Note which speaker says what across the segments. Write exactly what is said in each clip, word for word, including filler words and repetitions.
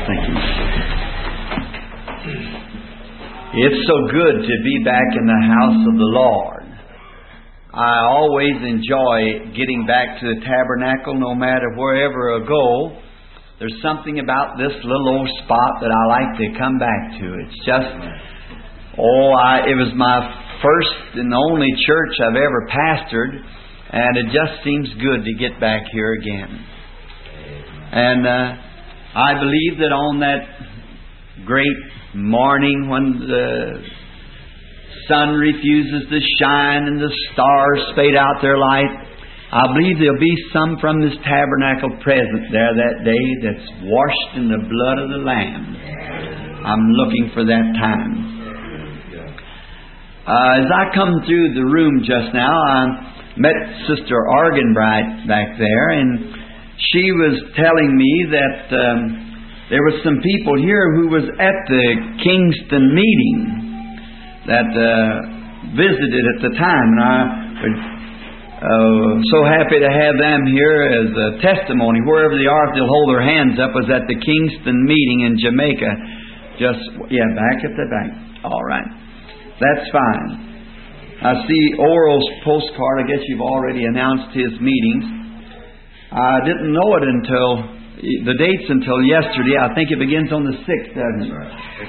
Speaker 1: Thank you. It's so good to be back in the house of the Lord. I always enjoy getting back to the tabernacle, no matter wherever I go. There's something about this little old spot that I like to come back to. It's just, oh, I, it was my first and only church I've ever pastored, and it just seems good to get back here again. And uh, I believe that on that great morning when the sun refuses to shine and the stars fade out their light, I believe there'll be some from this tabernacle present there that day that's washed in the blood of the Lamb. I'm looking for that time. Uh, as I come through the room just now, I met Sister Argenbright back there, and she was telling me that um, there were some people here who was at the Kingston meeting that uh, visited at the time, and I was uh, so happy to have them here as a testimony. Wherever they are, if they'll hold their hands up, was at the Kingston meeting in Jamaica. Just, yeah, back at the back. All right. That's fine. I see Oral's postcard. I guess you've already announced his meetings. I didn't know it until the dates until yesterday. I think it begins on the sixth, doesn't it?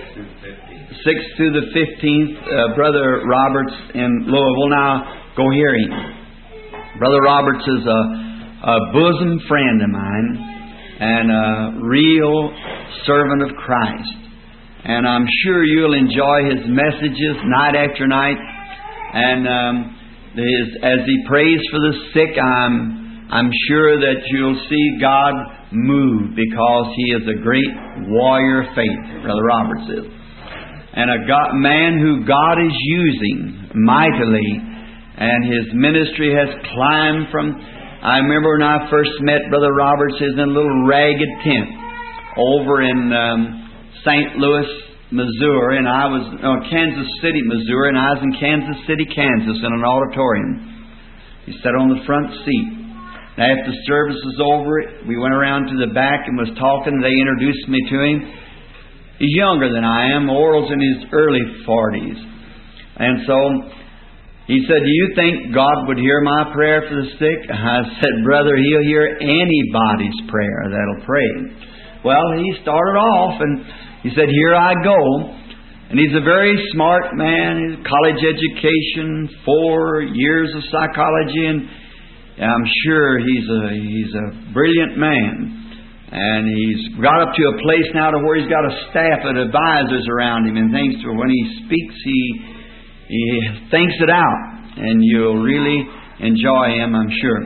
Speaker 1: sixth through the fifteenth. Uh, Brother Roberts in Louisville. Now, go hear him. Brother Roberts is a, a bosom friend of mine and a real servant of Christ. And I'm sure you'll enjoy his messages night after night. And um, his, as he prays for the sick, I'm I'm sure that you'll see God move, because he is a great warrior of faith, Brother Roberts is. And a God, man who God is using mightily, and his ministry has climbed from... I remember when I first met Brother Roberts, he was in a little ragged tent over in um, Saint Louis, Missouri, and I was... No, Kansas City, Missouri, and I was in Kansas City, Kansas, in an auditorium. He sat on the front seat. After the service was over, we went around to the back and was talking. They introduced me to him. He's younger than I am. Oral's in his early forties. And so he said, "Do you think God would hear my prayer for the sick?" I said, "Brother, He'll hear anybody's prayer that'll pray." Well, he started off and he said, "Here I go." And he's a very smart man. He's college education, four years of psychology, and I'm sure he's a he's a brilliant man, and he's got up to a place now to where he's got a staff of advisors around him and things. To when he speaks, he he thinks it out, and you'll really enjoy him, I'm sure.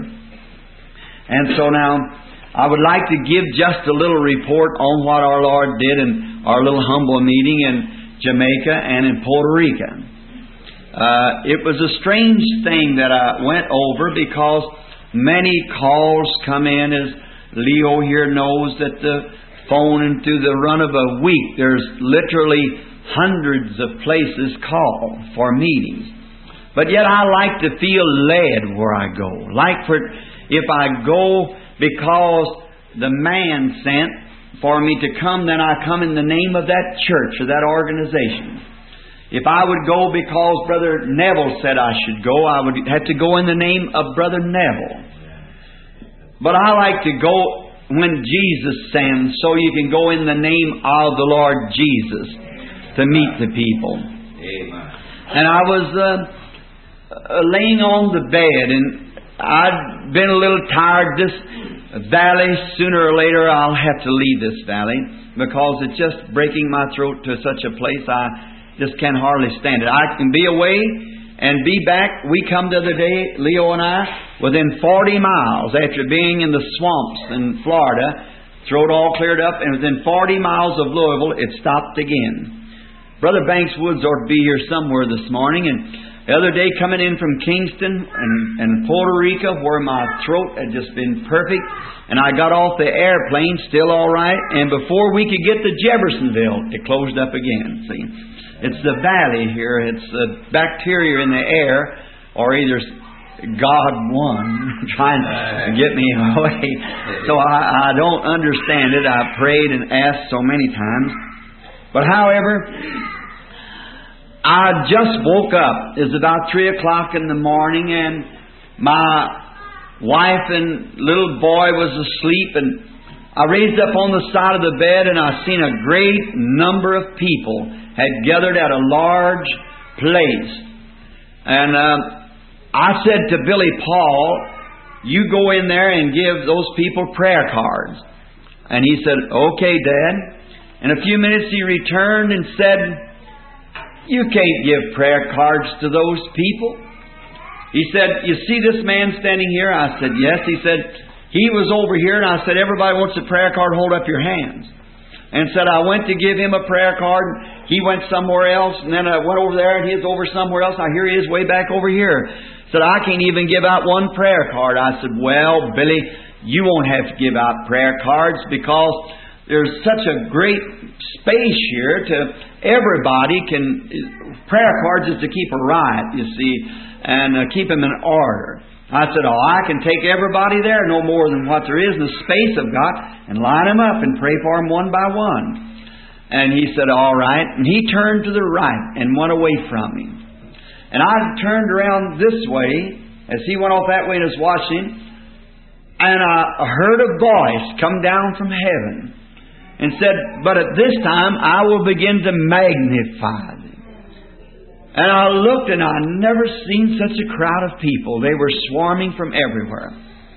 Speaker 1: And so now, I would like to give just a little report on what our Lord did in our little humble meeting in Jamaica and in Puerto Rico. Uh, it was a strange thing that I went over, because many calls come in, as Leo here knows, that the phone, and through the run of a week, there's literally hundreds of places call for meetings. But yet I like to feel led where I go. Like for if I go because the man sent for me to come, then I come in the name of that church or that organization. If I would go because Brother Neville said I should go, I would have to go in the name of Brother Neville. But I like to go when Jesus sends, so you can go in the name of the Lord Jesus to meet the people. Amen. And I was uh, uh, laying on the bed, and I'd been a little tired. This valley, sooner or later, I'll have to leave this valley, because it's just breaking my throat to such a place I just can hardly stand it. I can be away and be back. We come the other day, Leo and I, within forty miles after being in the swamps in Florida, throat all cleared up, and within forty miles of Louisville, it stopped again. Brother Banks Woods ought to be here somewhere this morning, and the other day coming in from Kingston and, and Puerto Rico, where my throat had just been perfect, and I got off the airplane still all right, and before we could get to Jeffersonville, it closed up again. See? It's the valley here. It's the bacteria in the air, or either God won, trying to get me away. So I, I don't understand it. I prayed and asked so many times. But however, I just woke up. It was about three o'clock in the morning, and my wife and little boy was asleep, and I raised up on the side of the bed, and I seen a great number of people had gathered at a large place. And uh, I said to Billy Paul, you go in there and give those people prayer cards. And he said, okay, Dad. In a few minutes he returned and said, you can't give prayer cards to those people. He said, you see this man standing here? I said, yes. He said, he was over here, and I said, everybody wants a prayer card, hold up your hands. And said, I went to give him a prayer card. He went somewhere else, and then I went over there, and he was over somewhere else. Now here he is way back over here. Said, I can't even give out one prayer card. I said, well, Billy, you won't have to give out prayer cards because there's such a great space here to everybody can. Prayer cards is to keep a riot, you see, and uh, keep them in order. I said, oh, I can take everybody there, no more than what there is in the space I've got, and line them up and pray for them one by one. And he said, all right. And he turned to the right and went away from me. And I turned around this way as he went off that way and was watching, and I heard a voice come down from heaven and said, but at this time I will begin to magnify thee. And I looked, and I never seen such a crowd of people. They were swarming from everywhere.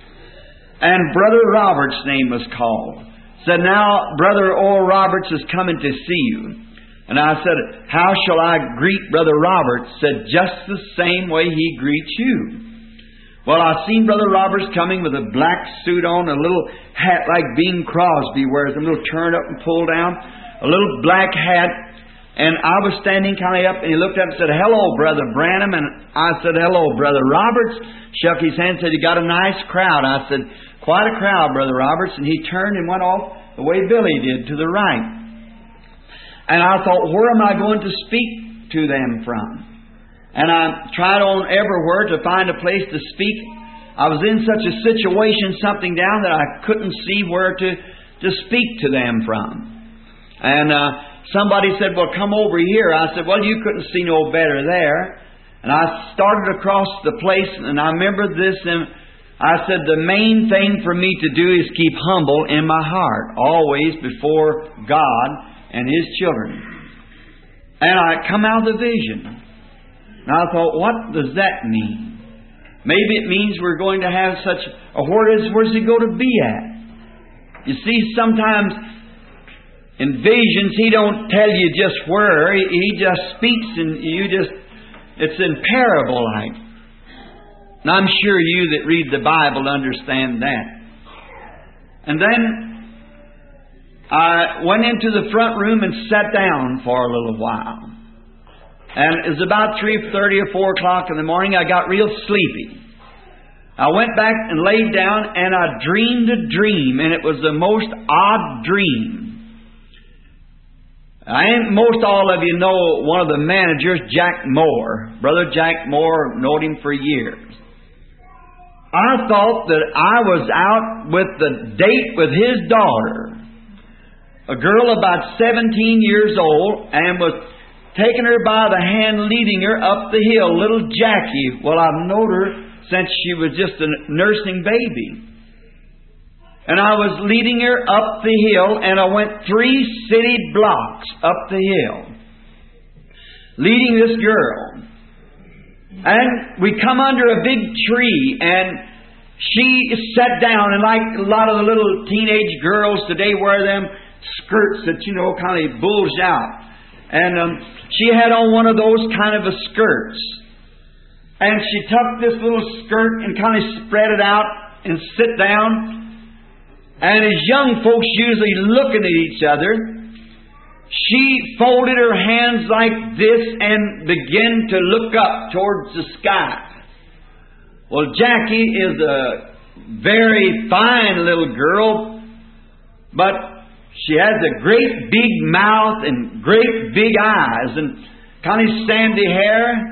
Speaker 1: And Brother Roberts' name was called. Said, now Brother Oral Roberts is coming to see you. And I said, how shall I greet Brother Roberts? Said, just the same way he greets you. Well, I seen Brother Roberts coming with a black suit on, a little hat like Bing Crosby wears, a little turned up and pulled down, a little black hat. And I was standing kind of up, and he looked up and said, hello, Brother Branham. And I said, hello, Brother Roberts. Shook his hand and said, you got a nice crowd. I said, quite a crowd, Brother Roberts. And he turned and went off the way Billy did, to the right. And I thought, where am I going to speak to them from? And I tried on everywhere to find a place to speak. I was in such a situation, something down, that I couldn't see where to, to speak to them from. And uh, somebody said, well, come over here. I said, well, you couldn't see no better there. And I started across the place, and I remember this, and I said, the main thing for me to do is keep humble in my heart, always before God and His children. And I come out of the vision. And I thought, what does that mean? Maybe it means we're going to have such a, where is, where's He going to be at? You see, sometimes in visions, He don't tell you just where. He, he just speaks, and you just, it's in parable like. And I'm sure you that read the Bible understand that. And then I went into the front room and sat down for a little while. And it was about three thirty or four o'clock in the morning. I got real sleepy. I went back and laid down, and I dreamed a dream, and it was the most odd dream. I ain't, most all of you know one of the managers, Jack Moore. Brother Jack Moore, knowed him for years. I thought that I was out with the date with his daughter, a girl about seventeen years old, and was taking her by the hand, leading her up the hill, little Jackie. Well, I've known her since she was just a nursing baby. And I was leading her up the hill, and I went three city blocks up the hill, leading this girl. And we come under a big tree, and she sat down, and like a lot of the little teenage girls today wear them skirts that, you know, kind of bulge out. And um, she had on one of those kind of a skirts. And she tucked this little skirt and kind of spread it out and sit down. And as young folks usually looking at each other, she folded her hands like this and began to look up towards the sky. Well, Jackie is a very fine little girl, but she has a great big mouth and great big eyes and kind of sandy hair.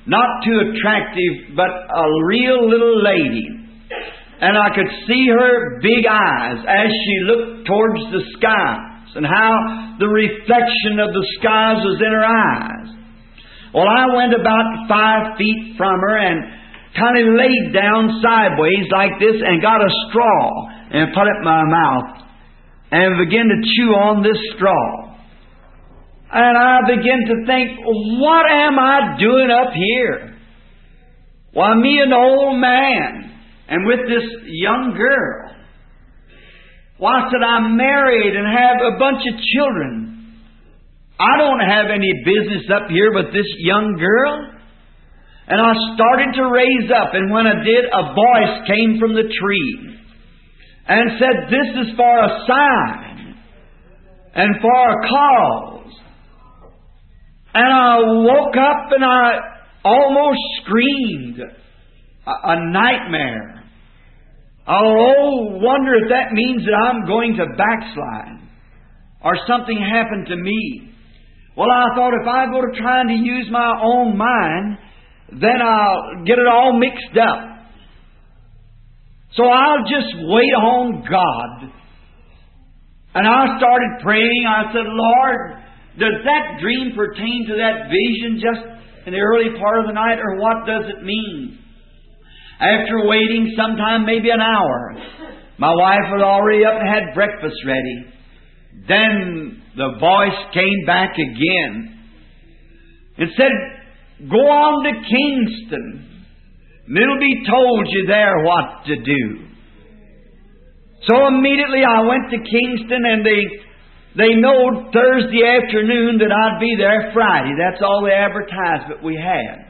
Speaker 1: not too attractive, but a real little lady. And I could see her big eyes as she looked towards the skies, and how the reflection of the skies was in her eyes. Well, I went about five feet from her and kind of laid down sideways like this and got a straw and put it in my mouth and began to chew on this straw. And I began to think, what am I doing up here? Why, me an old man and with this young girl. Why, said, I'm married and have a bunch of children. I don't have any business up here with this young girl. And I started to raise up, and when I did, a voice came from the tree and said, this is for a sign and for a cause. And I woke up and I almost screamed. A, a nightmare. Oh, wonder if that means that I'm going to backslide or something happened to me. Well, I thought if I go to trying to use my own mind, then I'll get it all mixed up. So I'll just wait on God. And I started praying. I said, Lord, does that dream pertain to that vision just in the early part of the night, or what does it mean? After waiting sometime, maybe an hour, my wife was already up and had breakfast ready. Then the voice came back again and said, go on to Kingston, and it'll be told you there what to do. So immediately I went to Kingston, and they they knowed Thursday afternoon that I'd be there Friday. That's all the advertisement we had.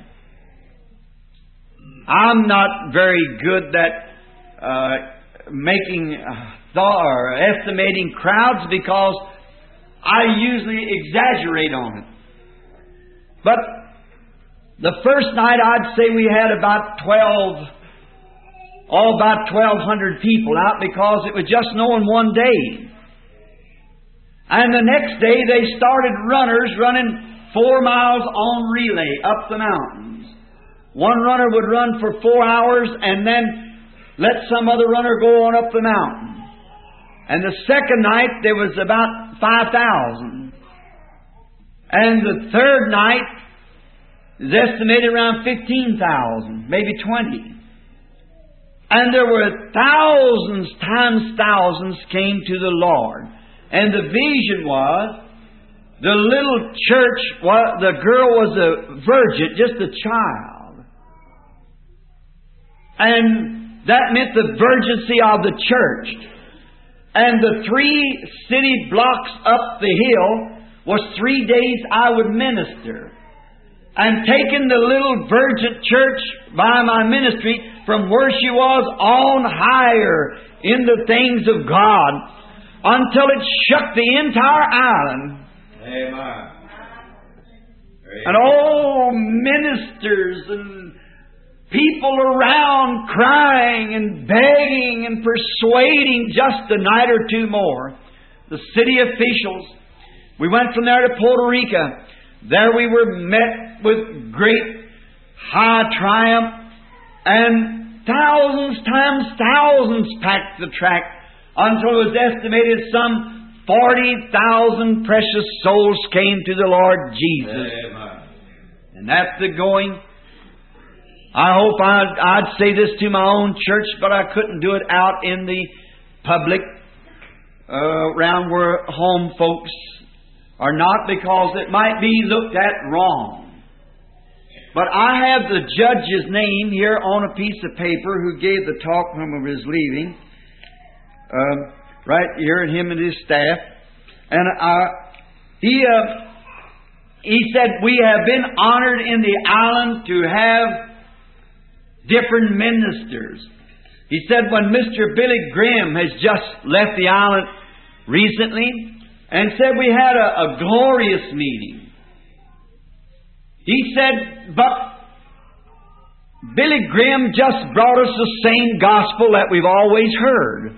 Speaker 1: I'm not very good at uh, making uh, or estimating crowds, because I usually exaggerate on it. But the first night, I'd say we had about twelve, all about twelve hundred people out, because it was just knowing one day. And the next day, they started runners running four miles on relay up the mountains. One runner would run for four hours and then let some other runner go on up the mountain. And the second night, there was about five thousand. And the third night is estimated around fifteen thousand, maybe twenty. And there were thousands times thousands came to the Lord. And the vision was, the little church, was, the girl was a virgin, just a child. And that meant the virginity of the church. And the three city blocks up the hill was three days I would minister. And taking the little virgin church by my ministry from where she was on higher in the things of God, until it shook the entire island.
Speaker 2: Amen.
Speaker 1: And all ministers and people around crying and begging and persuading just a night or two more. The city officials. We went from there to Puerto Rico. There we were met with great high triumph, and thousands times thousands packed the track, until it was estimated some forty thousand precious souls came to the Lord Jesus.
Speaker 2: Amen.
Speaker 1: And that's the going. I hope I'd, I'd say this to my own church, but I couldn't do it out in the public, uh, around where home folks are not, because it might be looked at wrong. But I have the judge's name here on a piece of paper who gave the talk when he was leaving. Uh, right here, and him and his staff. And uh, he uh, he said, we have been honored in the island to have different ministers. He said, when Mister Billy Graham has just left the island recently, and said we had a, a glorious meeting. He said, but Billy Graham just brought us the same gospel that we've always heard.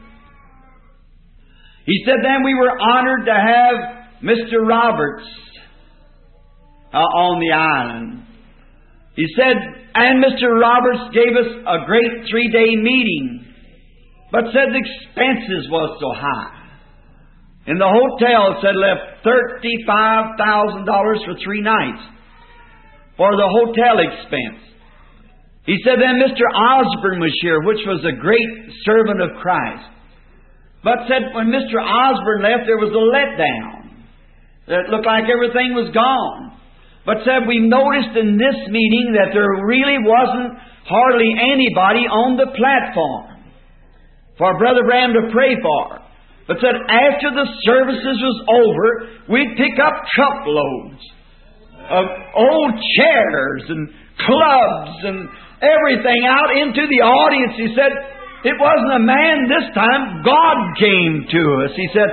Speaker 1: He said, then we were honored to have Mister Roberts uh, on the island. He said, and Mister Roberts gave us a great three-day meeting, but said the expenses was so high. In the hotel, said left thirty-five thousand dollars for three nights for the hotel expense. He said then Mister Osborne was here, which was a great servant of Christ. But said when Mister Osborne left, there was a letdown. It looked like everything was gone. But said we noticed in this meeting that there really wasn't hardly anybody on the platform for Brother Branham to pray for. But said after the services was over, we'd pick up truckloads of old chairs and clubs and everything out into the audience. He said, it wasn't a man this time, God came to us. He said,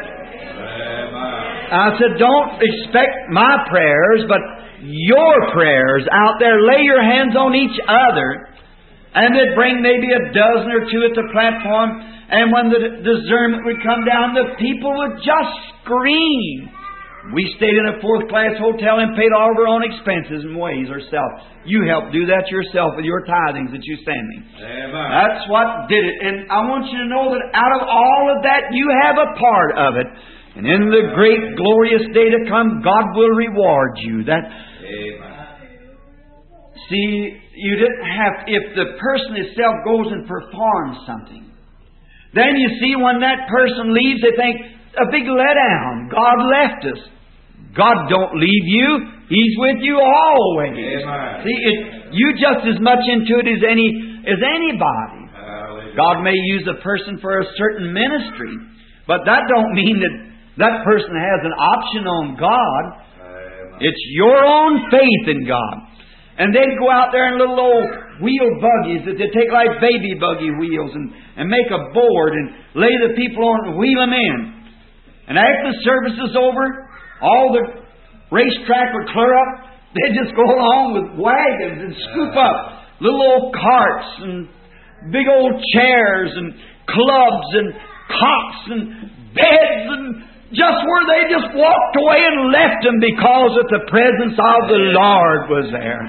Speaker 1: I said, don't expect my prayers, but your prayers out there. Lay your hands on each other. And they'd bring maybe a dozen or two at the platform. And when the discernment would come down, the people would just scream. We stayed in a fourth-class hotel and paid all of our own expenses and ways ourselves. You helped do that yourself with your tithings that you send me. Amen. That's what did it. And I want you to know that out of all of that, you have a part of it. And in the great, glorious day to come, God will reward you. That. Amen. See, you didn't have, if the person itself goes and performs something, then you see when that person leaves, they think, a big letdown. God left us. God don't leave you. He's with you always. Amen. See, it, you just as much into it as any as anybody. Hallelujah. God may use a person for a certain ministry, but that don't mean that that person has an option on God. It's your own faith in God. And they'd go out there in little old wheel buggies that they take like baby buggy wheels and, and make a board and lay the people on and wheel them in. And after the service is over, all the racetrack would clear up. They'd just go along with wagons and scoop up little old carts and big old chairs and clubs and cots and beds and just where they just walked away and left them because of the presence of the Lord was there.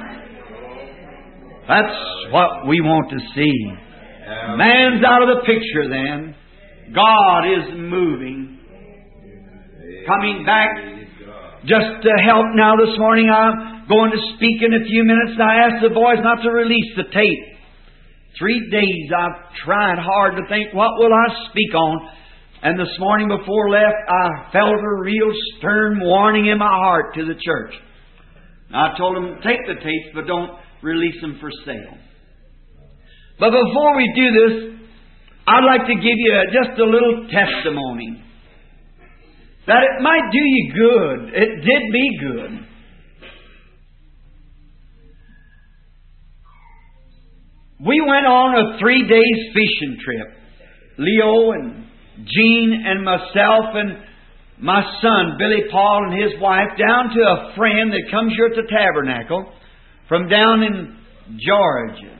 Speaker 1: That's what we want to see. Man's out of the picture then. God is moving. Coming back just to help now this morning. I'm going to speak in a few minutes. And I asked the boys not to release the tape. Three days I've tried hard to think, what will I speak on? And this morning before left, I felt a real stern warning in my heart to the church. I told them, take the tapes, but don't release them for sale. But before we do this, I'd like to give you just a little testimony. That it might do you good. It did me good. We went on a three days fishing trip. Leo and Jean and myself and my son, Billy Paul, and his wife, down to a friend that comes here at the tabernacle from down in Georgia.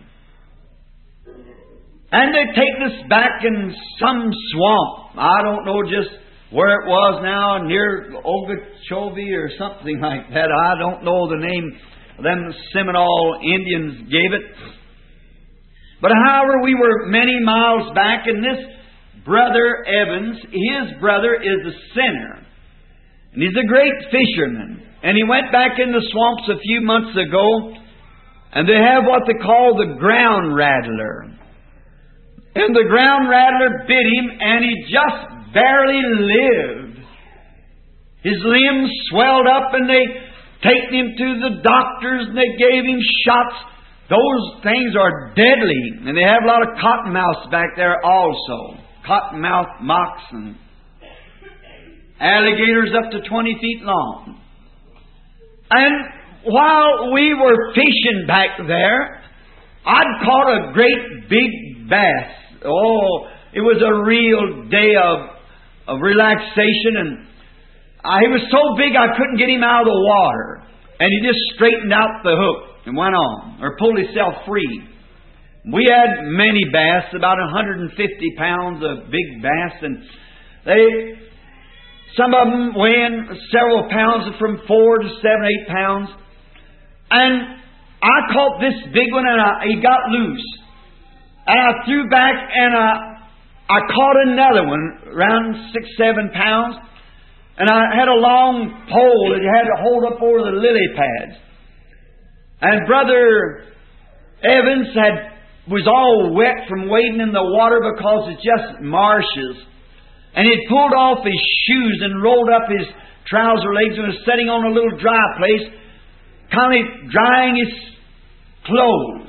Speaker 1: And they take us back in some swamp. I don't know just where it was now, near Okeechobee or something like that. I don't know the name them Seminole Indians gave it. But however, we were many miles back, and this Brother Evans, his brother is a sinner. And he's a great fisherman. And he went back in the swamps a few months ago, and they have what they call the ground rattler. And the ground rattler bit him, and he just barely lived. His limbs swelled up, and they taken him to the doctors, and they gave him shots. Those things are deadly. And they have a lot of cottonmouths back there also. Cottonmouth mocks and alligators up to twenty feet long. And while we were fishing back there, I'd caught a great big bass. Oh, it was a real day of, of relaxation. And I, he was so big I couldn't get him out of the water. And he just straightened out the hook and went on, or pulled himself free. We had many bass, about one hundred fifty pounds of big bass, and they, some of them weighing several pounds, from four to seven, eight pounds. And I caught this big one and I, he got loose. And I threw back and I, I caught another one, around six, seven pounds. And I had a long pole that you had to hold up over the lily pads. And Brother Evans had was all wet from wading in the water because it's just marshes. And he'd pulled off his shoes and rolled up his trouser legs and was sitting on a little dry place, kind of drying his clothes.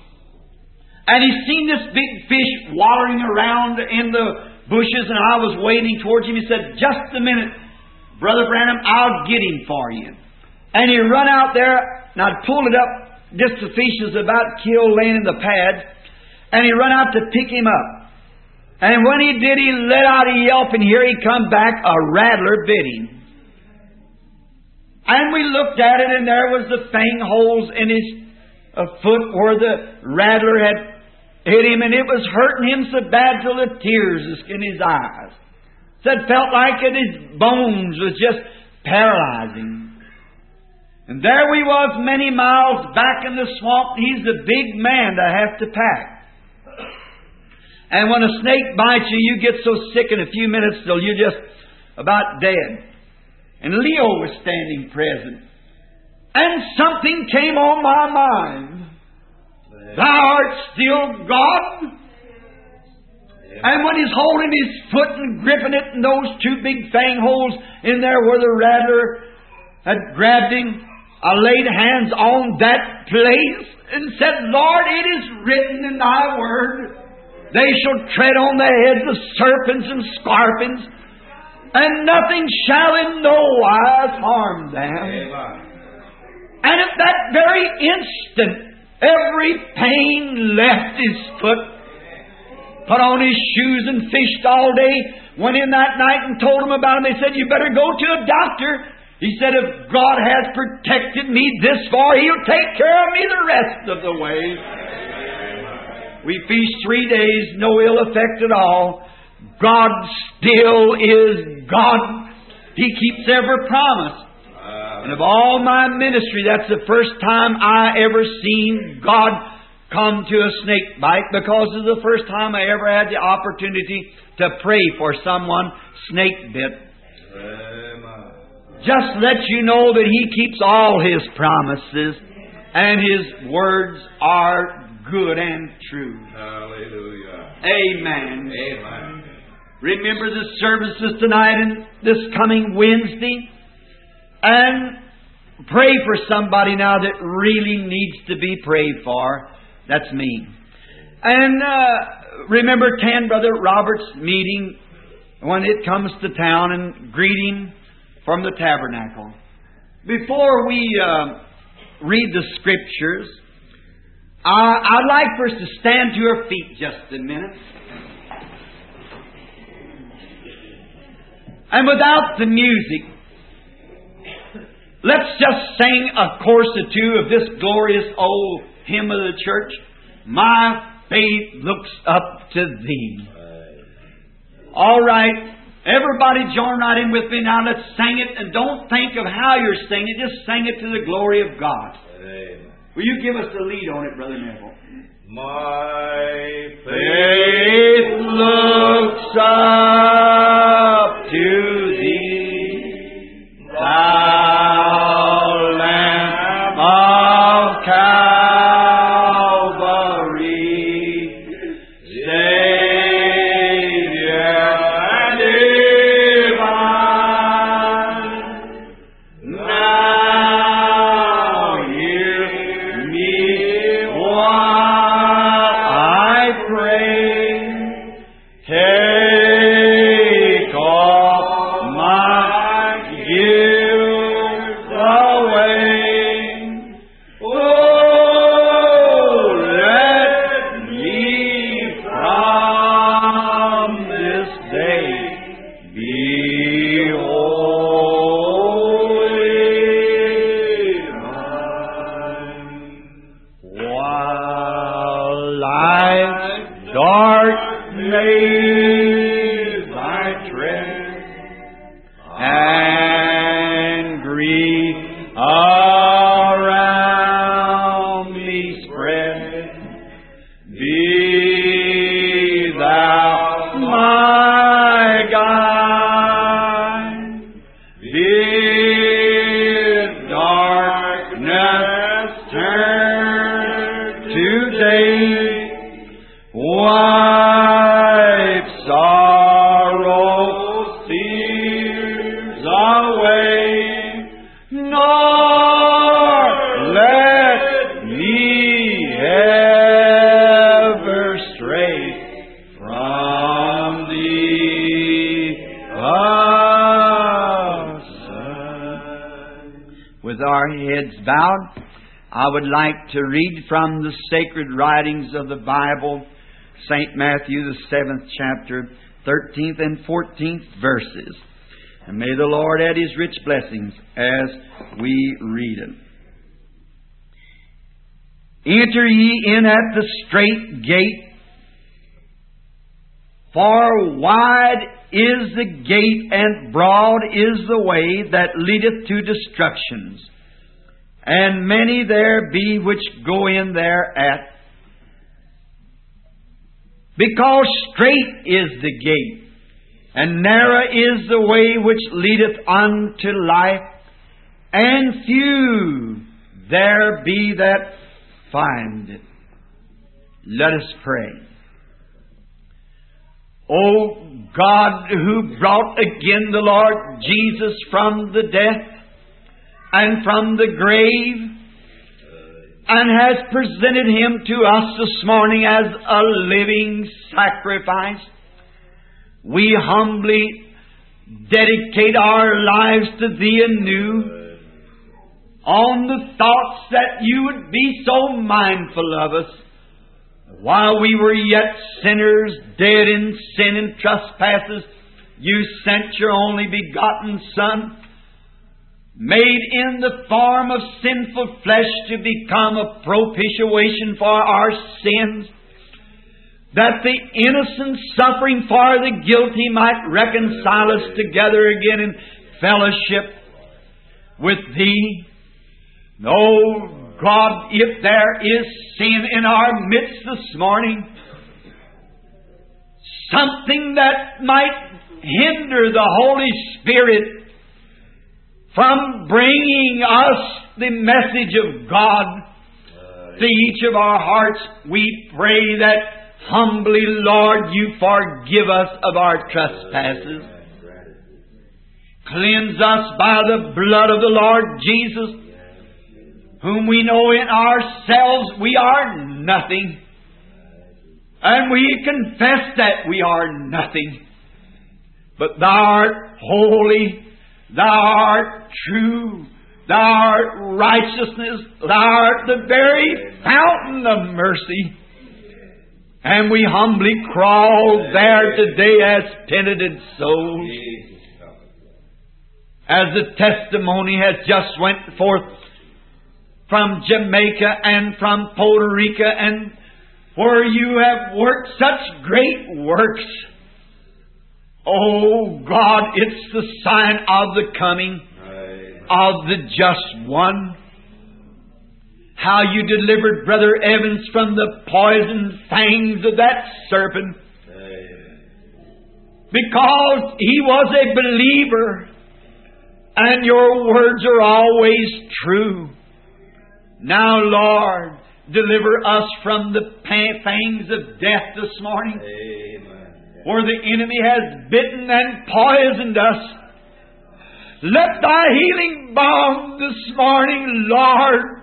Speaker 1: And he seen this big fish wallowing around in the bushes, and I was wading towards him. He said, "Just a minute, Brother Branham, I'll get him for you." And he run out there, and I'd pulled it up. Just the fish was about killed, laying in the pads. And he run out to pick him up. And when he did, he let out a yelp, and here he come back, a rattler bit him. And we looked at it, and there was the fang holes in his uh, foot where the rattler had hit him, and it was hurting him so bad till the tears was in his eyes. Said felt like it, his bones was just paralyzing. And there we was many miles back in the swamp. He's a big man to have to pack. And when a snake bites you, you get so sick in a few minutes till you're just about dead. And Leo was standing present. And something came on my mind. Thou art still God? And when he's holding his foot and gripping it, and those two big fang holes in there where the rattler had grabbed him, I laid hands on that place and said, "Lord, it is written in Thy Word, they shall tread on the heads of serpents and scorpions, and nothing shall in no wise harm them." And at that very instant, every pain left his foot. Put on his shoes and fished all day. Went in that night and told them about him. They said, "You better go to a doctor." He said, "If God has protected me this far, He'll take care of me the rest of the way." We fished three days, no ill effect at all. God still is God. He keeps every promise. And of all my ministry, that's the first time I ever seen God come to a snake bite, because it's the first time I ever had the opportunity to pray for someone snake bit. Just let you know that He keeps all His promises, and His words are good and true.
Speaker 2: Hallelujah.
Speaker 1: Amen.
Speaker 2: Amen.
Speaker 1: Remember the services tonight and this coming Wednesday. And pray for somebody now that really needs to be prayed for. That's me. And uh, remember ten Brother Robert's meeting when it comes to town, and greeting from the tabernacle. Before we uh, read the Scriptures, uh, I'd like for us to stand to our feet just a minute. And without the music, let's just sing a chorus or two of this glorious old hymn of the church. My faith looks up to Thee. All right. Everybody join right in with me now. Let's sing it. And don't think of how you're singing. Just sing it to the glory of God.
Speaker 2: Amen.
Speaker 1: Will you give us the lead on it, Brother Neville?
Speaker 2: My
Speaker 1: Faith looks up to Thee, Thou Lamb of Calvary, Savior divine. Now hear me while I pray. Take all my guilt away. Oh, let me from this day be holy mine. While life's dark maze I tread, and grief around
Speaker 2: Son.
Speaker 1: With our heads bowed, I would like to read from the sacred writings of the Bible, Saint Matthew, the seventh chapter, thirteenth and fourteenth verses. And may the Lord add His rich blessings as we read it. Enter ye in at the strait gate, for wide is the gate, and broad is the way that leadeth to destructions, and many there be which go in thereat. Because strait is the gate, and narrow is the way which leadeth unto life, and few there be that find it. Let us pray. O God, who brought again the Lord Jesus from the death and from the grave, and has presented Him to us this morning as a living sacrifice, we humbly dedicate our lives to Thee anew, on the thoughts that You would be so mindful of us. While we were yet sinners, dead in sin and trespasses, You sent Your only begotten Son, made in the form of sinful flesh, to become a propitiation for our sins, that the innocent suffering for the guilty might reconcile us together again in fellowship with Thee. Oh God, if there is sin in our midst this morning, something that might hinder the Holy Spirit from bringing us the message of God to each of our hearts, we pray that humbly, Lord, You forgive us of our trespasses. Cleanse us by the blood of the Lord Jesus, whom we know in ourselves we are nothing. And we confess that we are nothing. But Thou art holy, Thou art true, Thou art righteousness, Thou art the very fountain of mercy. And we humbly crawl there today as penitent souls. As the testimony has just went forth from Jamaica and from Puerto Rico, and where You have worked such great works. Oh God, it's the sign of the coming of the just one. How You delivered Brother Evans from the poison fangs of that serpent, because he was a believer, and Your words are always true. Now, Lord, deliver us from the fangs of death this morning, Amen. Where the enemy has bitten and poisoned us. Let Thy healing balm this morning, Lord,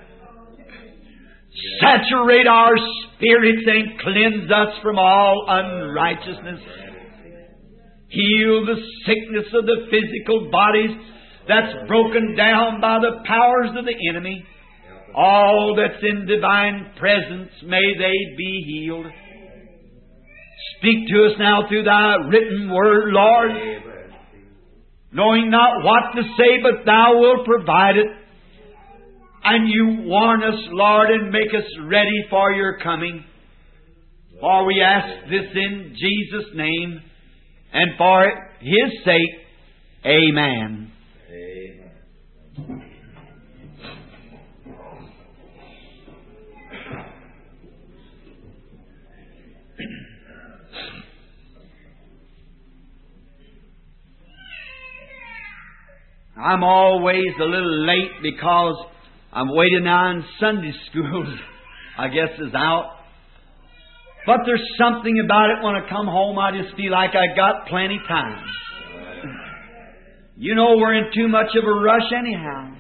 Speaker 1: saturate our spirits and cleanse us from all unrighteousness. Heal the sickness of the physical bodies that's broken down by the powers of the enemy. All that's in divine presence, may they be healed. Speak to us now through Thy written word, Lord, knowing not what to say, but Thou wilt provide it. And You warn us, Lord, and make us ready for Your coming. For we ask this in Jesus' name, and for His sake, Amen. Amen. I'm always a little late because I'm waiting on Sunday school, I guess, is out. But there's something about it when I come home, I just feel like I got plenty time. You know, we're in too much of a rush anyhow.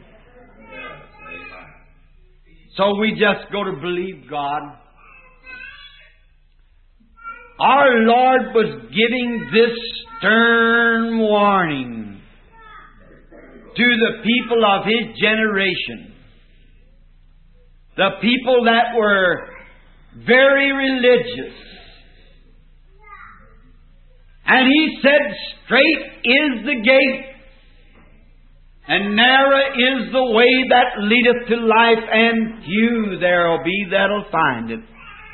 Speaker 1: So we just go to believe God. Our Lord was giving this stern warning to the people of His generation. The people that were very religious. And He said, straight is the gate, and narrow is the way that leadeth to life, and few there'll be that'll find it.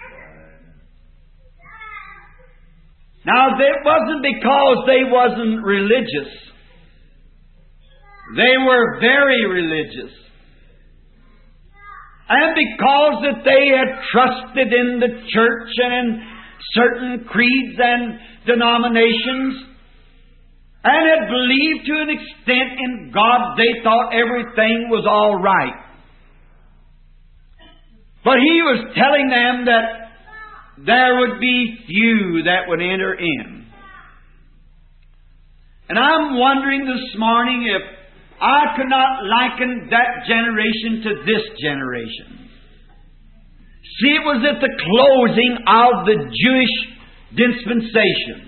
Speaker 1: Now, it wasn't because they wasn't religious. They were very religious. And because that they had trusted in the church and in certain creeds and denominations, and had believed to an extent in God, they thought everything was all right. But He was telling them that there would be few that would enter in. And I'm wondering this morning if I could not liken that generation to this generation. See, it was at the closing of the Jewish dispensation.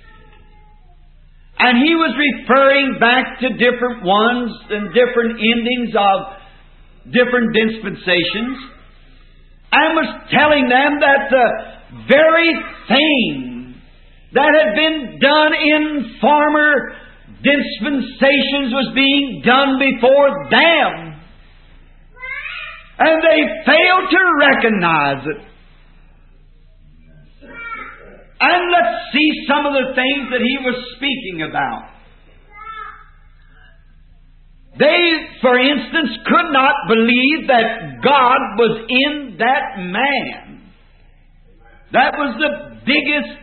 Speaker 1: And He was referring back to different ones and different endings of different dispensations, and was telling them that the very thing that had been done in former dispensations was being done before them. And they failed to recognize it. And let's see some of the things that He was speaking about. They, for instance, could not believe that God was in that man. That was the biggest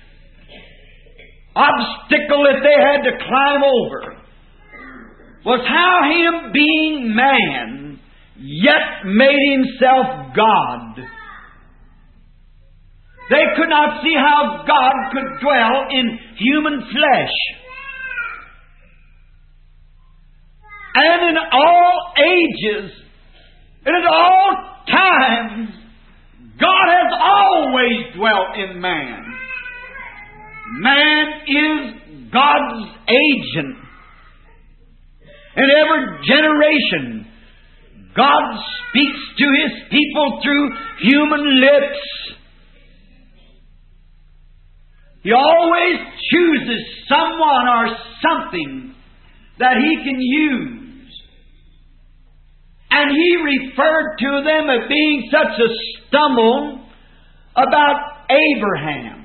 Speaker 1: obstacle that they had to climb over, was how Him being man yet made Himself God. They could not see how God could dwell in human flesh. And in all ages, and at all times, God has always dwelt in man. Man is God's agent. In every generation, God speaks to His people through human lips. He always chooses someone or something that He can use. And He referred to them as being such a stumble about Abraham.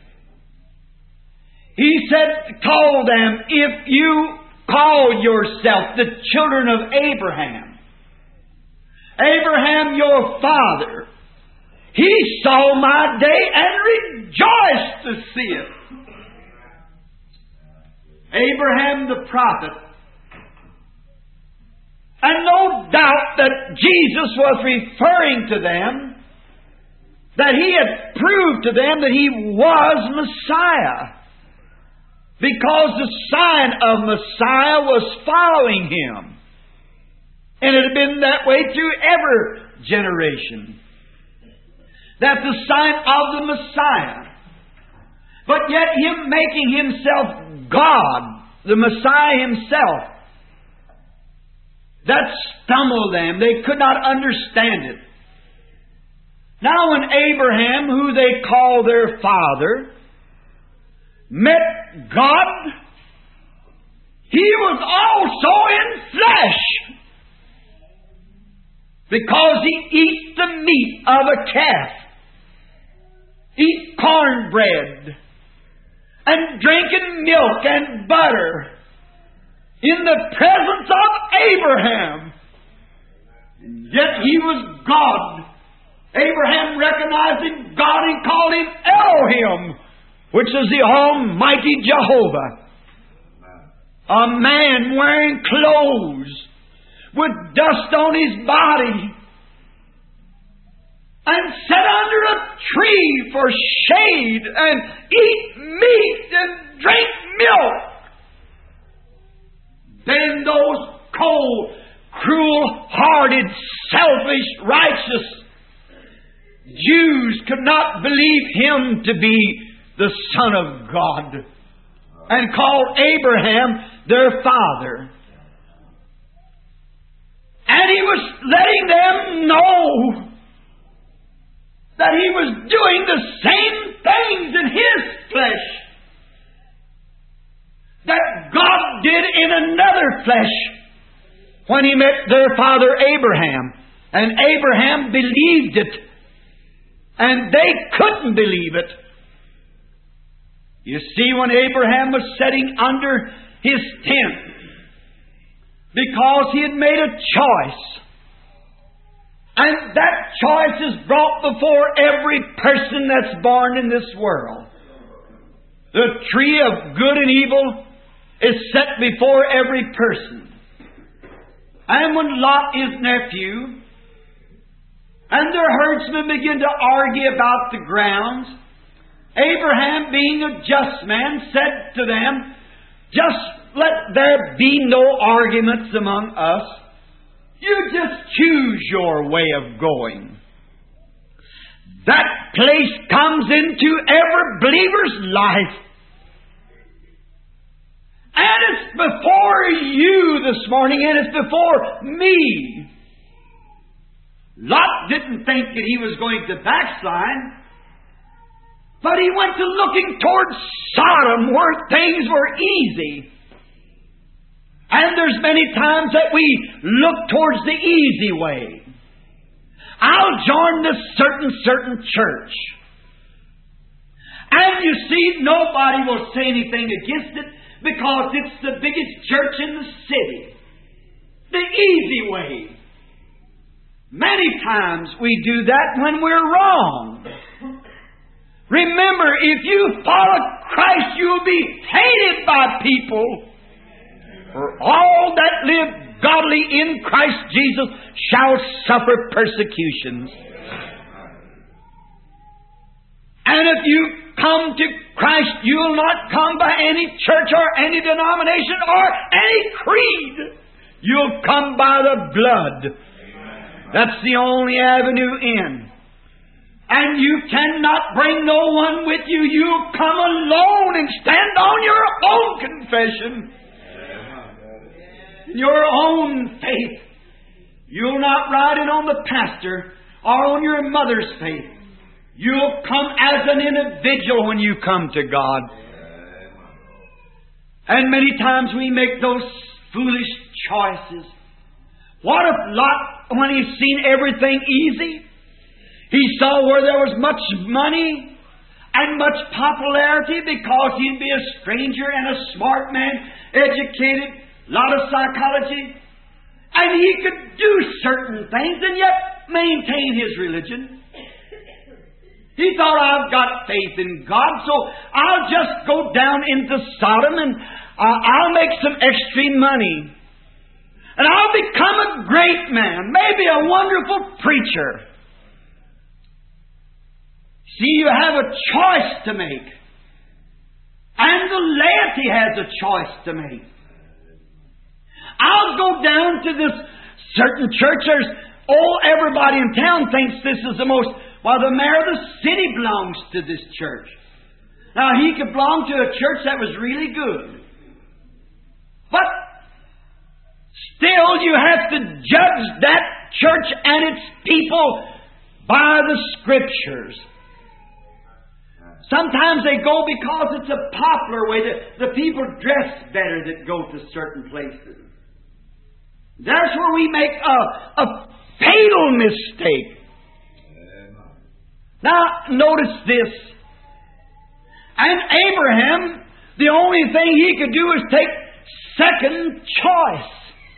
Speaker 1: He said, call them, if you call yourself the children of Abraham. Abraham, your father, he saw my day and rejoiced to see it. Abraham the prophet. And no doubt that Jesus was referring to them, that He had proved to them that He was Messiah. Because the sign of Messiah was following Him. And it had been that way through every generation. That the sign of the Messiah. But yet Him making Himself God, the Messiah Himself, that stumbled them. They could not understand it. Now when Abraham, who they call their father, met God, he was also in flesh. Because he eats the meat of a calf, eats cornbread, and drinking milk and butter in the presence of Abraham. And yet he was God. Abraham recognizing God and called Him Elohim, which is the Almighty Jehovah. A man wearing clothes with dust on his body and sat under a tree for shade and eat meat and drink milk. Then those cold, cruel-hearted, selfish, righteous Jews could not believe Him to be the Son of God. and called Abraham their father. And He was letting them know that He was doing the same things in His flesh that God did in another flesh when He met their father Abraham. And Abraham believed it. And they couldn't believe it. You see, when Abraham was sitting under his tent, because he had made a choice, and that choice is brought before every person that's born in this world. The tree of good and evil is set before every person. And when Lot, his nephew, and their herdsmen begin to argue about the grounds, Abraham, being a just man, said to them, "Just let there be no arguments among us. You just choose your way of going." That place comes into every believer's life. And it's before you this morning, and it's before me. Lot didn't think that he was going to backslide, but he went to looking towards Sodom, where things were easy. And there's many times that we look towards the easy way. I'll join this certain, certain church. And you see, nobody will say anything against it because it's the biggest church in the city. The easy way. Many times we do that when we're wrong. Remember, if you follow Christ, you'll be hated by people. For all that live godly in Christ Jesus shall suffer persecutions. And if you come to Christ, you'll not come by any church or any denomination or any creed. You'll come by the blood. That's the only avenue in. And you cannot bring no one with you. You'll come alone and stand on your own confession. Your own faith. You'll not ride it on the pastor or on your mother's faith. You'll come as an individual when you come to God. And many times we make those foolish choices. What if Lot, when he's seen everything easy, he saw where there was much money and much popularity because he'd be a stranger and a smart man, educated, a lot of psychology, and he could do certain things and yet maintain his religion. He thought, I've got faith in God, so I'll just go down into Sodom and uh, I'll make some extra money. And I'll become a great man, maybe a wonderful preacher. See, you have a choice to make. And the laity has a choice to make. I'll go down to this certain church. There's, oh, everybody in town thinks this is the most, well, the mayor of the city belongs to this church. Now, he could belong to a church that was really good. But still, you have to judge that church and its people by the Scriptures. Sometimes they go because it's a popular way. The, the people dress better that go to certain places. That's where we make a, a fatal mistake. Now, notice this. And Abraham, the only thing he could do is take second choice.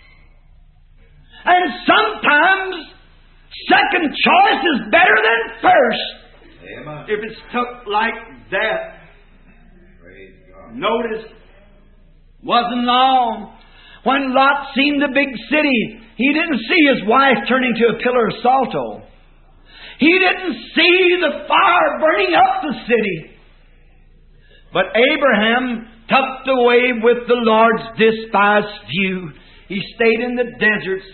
Speaker 1: And sometimes second choice is better than first. Amen. If it's took like that. Praise God. Notice, wasn't long when Lot seen the big city. He didn't see his wife turn into a pillar of salt. He didn't see the fire burning up the city. But Abraham, tucked away with the Lord's despised view, he stayed in the deserts.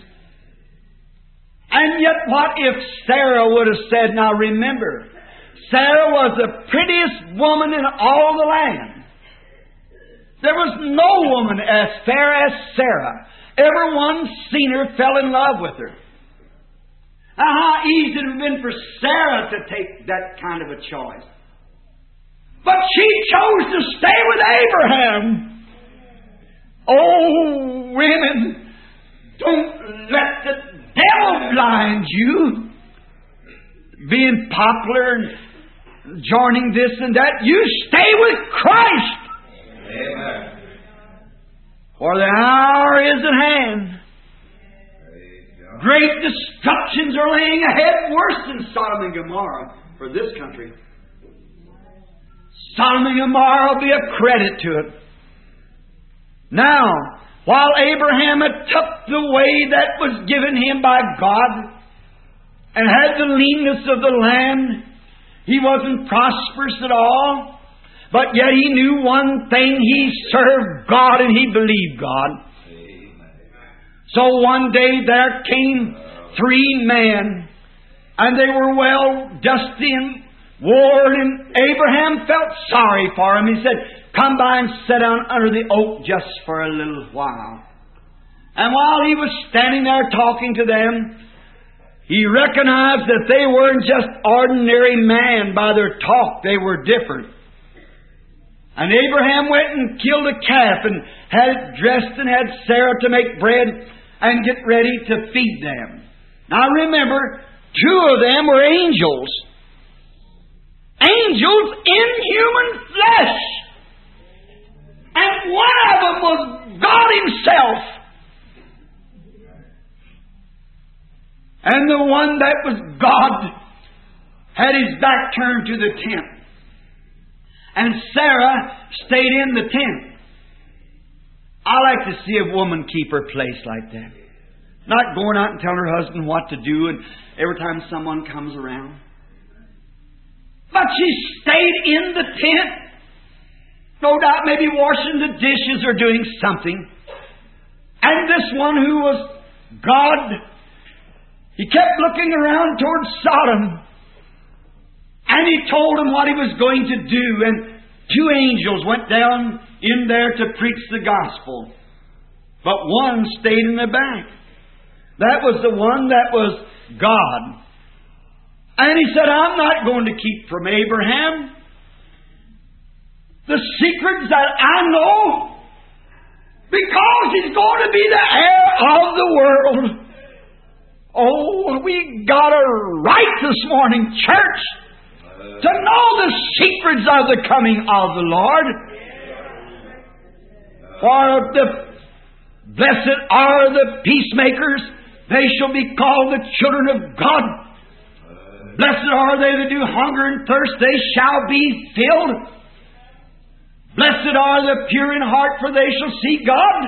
Speaker 1: And yet what if Sarah would have said, now remember, Sarah was the prettiest woman in all the land. There was no woman as fair as Sarah. Everyone seen her fell in love with her. Now, how easy it would have been for Sarah to take that kind of a choice. But she chose to stay with Abraham. Oh, women, don't let the devil blind you. Being popular and joining this and that. You stay with Christ.
Speaker 2: Amen.
Speaker 1: For the hour is at hand. Great destructions are laying ahead, worse than Sodom and Gomorrah for this country. Sodom and Gomorrah will be a credit to it. Now, while Abraham had took the way that was given him by God and had the leanness of the land, he wasn't prosperous at all. But yet he knew one thing: he served God and he believed God. So one day there came three men, and they were well dusty and worn, and Abraham felt sorry for them. He said, "Come by and sit down under the oak just for a little while." And while he was standing there talking to them, he recognized that they weren't just ordinary men by their talk. They were different. And Abraham went and killed a calf and had it dressed and had Sarah to make bread and get ready to feed them. Now remember, two of them were angels. Angels in human flesh. And one of them was God Himself. And the one that was God had his back turned to the tent. And Sarah stayed in the tent. I like to see a woman keep her place like that. Not going out and telling her husband what to do and every time someone comes around. But she stayed in the tent. No doubt maybe washing the dishes or doing something. And this one who was God, he kept looking around towards Sodom. And he told him what he was going to do. And two angels went down in there to preach the gospel. But one stayed in the back. That was the one that was God. And he said, "I'm not going to keep from Abraham the secrets that I know, because he's going to be the heir of the world." Oh, we got a right this morning, church, to know the secrets of the coming of the Lord. For the blessed are the peacemakers, they shall be called the children of God. Blessed are they that do hunger and thirst, they shall be filled. Blessed are the pure in heart, for they shall see God.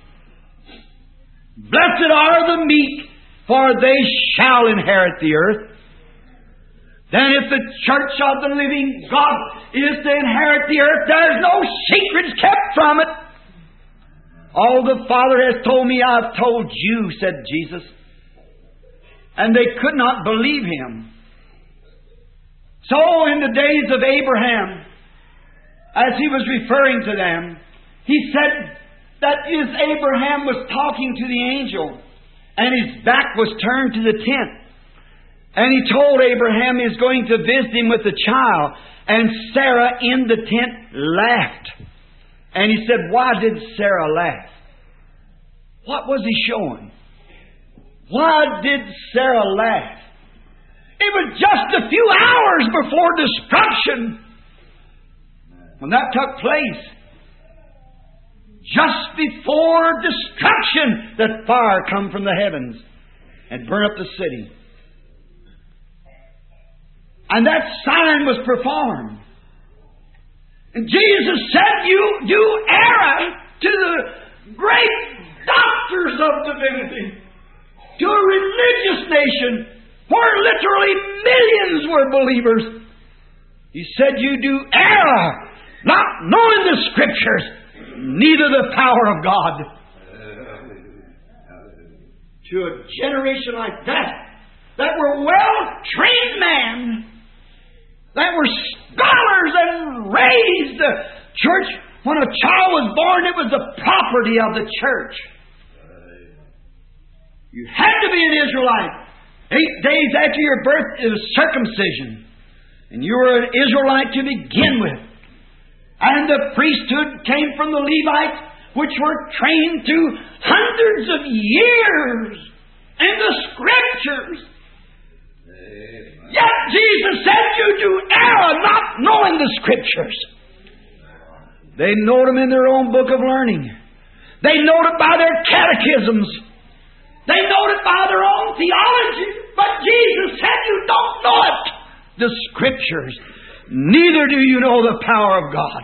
Speaker 1: Blessed are the meek, for they shall inherit the earth. Then if the church of the living God is to inherit the earth, there's no secrets kept from it. All the Father has told me, I've told you, said Jesus. And they could not believe Him. So in the days of Abraham, as he was referring to them, he said that as Abraham was talking to the angel, and his back was turned to the tent, and he told Abraham he was going to visit him with a child, and Sarah in the tent laughed. And he said, why did Sarah laugh? What was he showing? Why did Sarah laugh? It was just a few hours before destruction when that took place. Just before destruction, that fire come from the heavens and burn up the city. And that sign was performed. And Jesus said, you, you err to the great doctors of divinity, to a religious nation where literally millions were believers. He said, you do err, not knowing the Scriptures, neither the power of God. To a generation like that, that were well-trained men, that were scholars and raised. The church When a child was born, it was the property of the church. You had to be an Israelite. Eight days after your birth, it was circumcision. And you were an Israelite to begin with. And the priesthood came from the Levites, which were trained through hundreds of years in the Scriptures. Yet Jesus said, you do err not knowing the Scriptures. They know them in their own book of learning. They know it by their catechisms. They know it by their own theology. But Jesus said, you don't know it. The Scriptures. Neither do you know the power of God.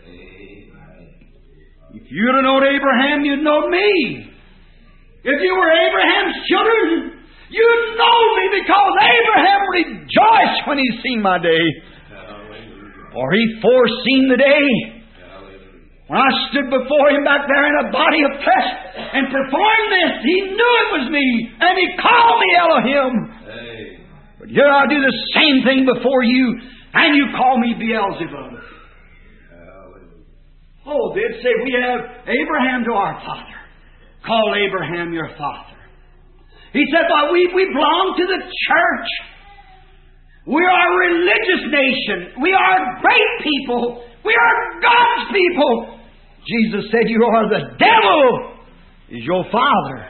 Speaker 1: If you'd have known Abraham, you'd know me. If you were Abraham's children, you'd know me, because Abraham rejoiced when he seen my day. For he foreseen the day when I stood before him back there in a body of flesh and performed this. He knew it was me, and he called me Elohim. But here I do the same thing before you, and you call me Beelzebub. Oh, they'd say, we have Abraham to our father. Call Abraham your father. He said, well, we, we belong to the church. We are a religious nation. We are great people. We are God's people. Jesus said, you are the devil is your father.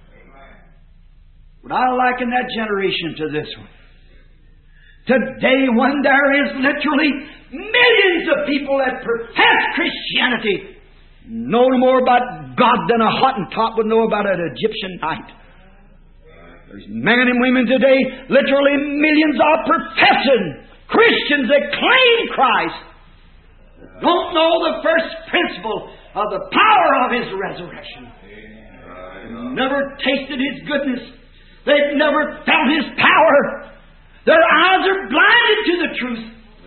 Speaker 1: But I liken that generation to this one. Today, when there is literally millions of people that profess Christianity, know more about God than a Hottentot would know about an Egyptian knight. There's men and women today, literally millions are professing Christians that claim Christ, don't know the first principle of the power of His resurrection. They've never tasted His goodness. They've never felt His power. Their eyes are blinded to the truth.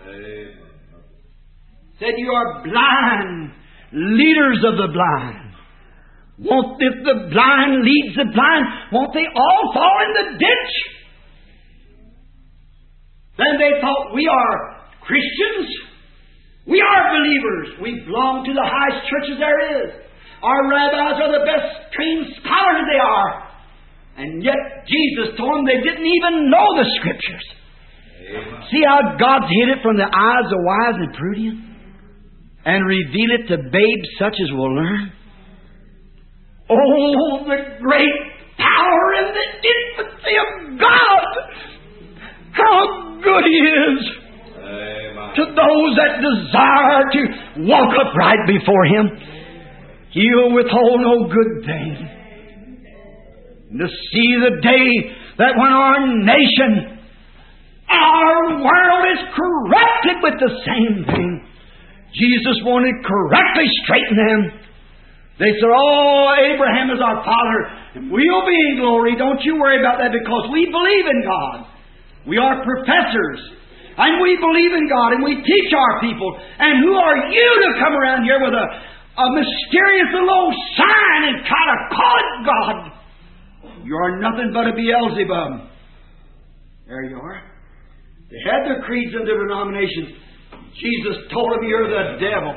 Speaker 1: Said, you are blind, leaders of the blind. Won't, if the blind leads the blind, won't they all fall in the ditch? Then they thought, we are Christians. We are believers. We belong to the highest churches there is. Our rabbis are the best trained scholars they are. And yet Jesus told them they didn't even know the Scriptures. Amen. See how God's hid it from the eyes of wise and prudent, and reveal it to babes such as will learn? Oh, the great power in the infancy of God! How good He is! Amen. To those that desire to walk upright before Him, He'll withhold no good thing. To see the day that when our nation, our world is corrupted with the same thing. Jesus wanted to correctly straighten them. They said, oh, Abraham is our father, and we'll be in glory. Don't you worry about that, because we believe in God. We are professors, and we believe in God, and we teach our people. And who are you to come around here with a, a mysterious little old sign and try to call it God? You are nothing but a Beelzebub. There you are. They had their creeds and their denominations. Jesus told them, you're the devil.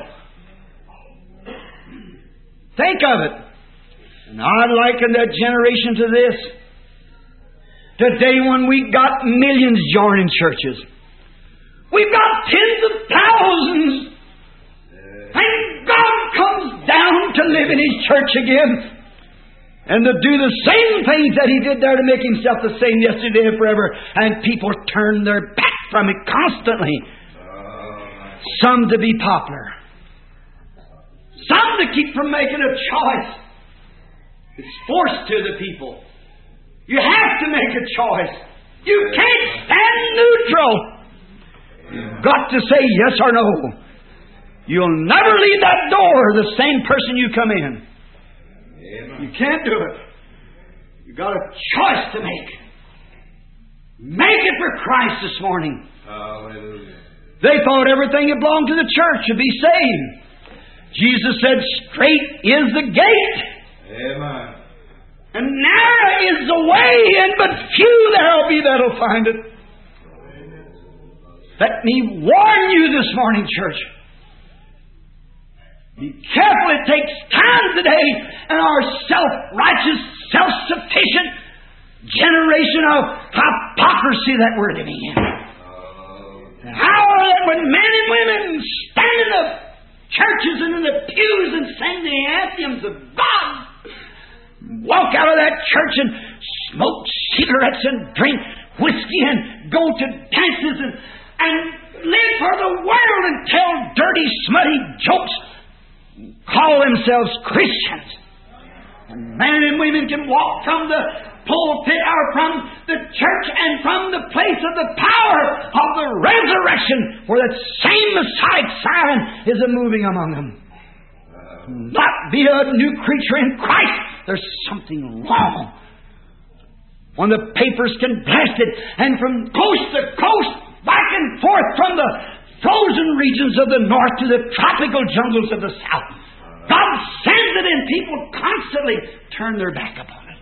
Speaker 1: Think of it. And I liken that generation to this. Today, when we got millions joining churches, we've got tens of thousands. And God comes down to live in His church again, and to do the same things that He did there to make Himself the same yesterday and forever. And people turn their back from it constantly. Some to be popular. Some to keep from making a choice. It's forced to the people. You have to make a choice. You can't stand neutral. You've got to say yes or no. You'll never leave that door the same person you come in. You can't do it. You've got a choice to make. Make it for Christ this morning. Hallelujah. They thought everything that belonged to the church should be saved. Jesus said, straight is the gate. Amen. And narrow is the way, and but few there'll be that'll find it. Let me warn you this morning, church. Be careful, it takes time today, and our self-righteous, self-sufficient generation of hypocrisy that we're living in. How that when men and women stand in the churches and in the pews and sing the anthems of God, walk out of that church and smoke cigarettes and drink whiskey and go to dances and, and live for the world and tell dirty, smutty jokes, call themselves Christians. And men and women can walk from the pulpit or from the church and from the place of the power of the resurrection where that same Messiah siren is a moving among them. Not be a new creature in Christ. There's something wrong. When the papers can blast it, and from coast to coast, back and forth from the frozen regions of the north to the tropical jungles of the south, God sends it and people constantly turn their back upon it.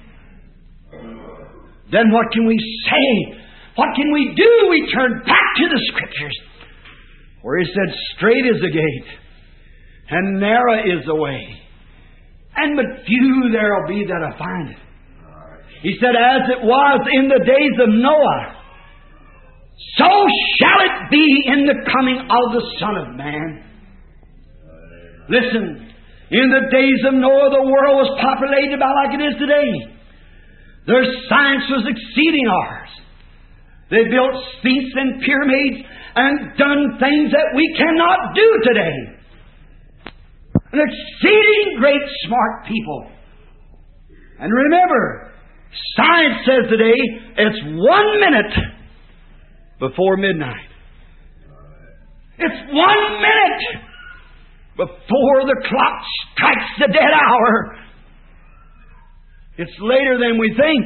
Speaker 1: Then what can we say? What can we do? We turn back to the Scriptures, where He said, straight is the gate, and narrow is the way, and but few there'll be that'll find it. He said, as it was in the days of Noah, so shall it be in the coming of the Son of Man. Listen, in the days of Noah, the world was populated about like it is today. Their science was exceeding ours. They built sphinx and pyramids and done things that we cannot do today. An exceeding great smart people. And remember, science says today it's one minute before midnight. It's one minute before the clock strikes the dead hour. It's later than we think.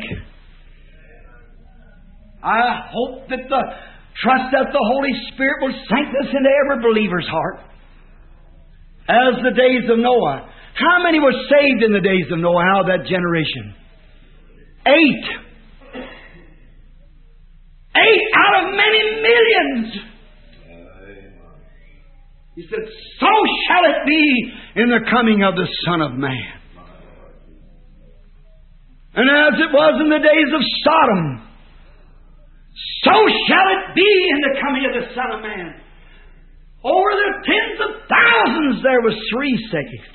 Speaker 1: I hope that the trust that the Holy Spirit will sink this into every believer's heart. As the days of Noah. How many were saved in the days of Noah out of that generation? Eight. Eight out of many millions. He said, so shall it be in the coming of the Son of Man. And as it was in the days of Sodom, so shall it be in the coming of the Son of Man. Over the tens of thousands there was three saved.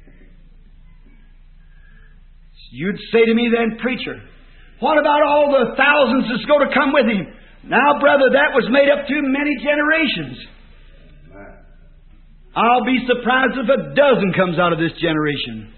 Speaker 1: You'd say to me then, preacher, what about all the thousands that's going to come with Him? Now, brother, that was made up too many generations. I'll be surprised if a dozen comes out of this generation.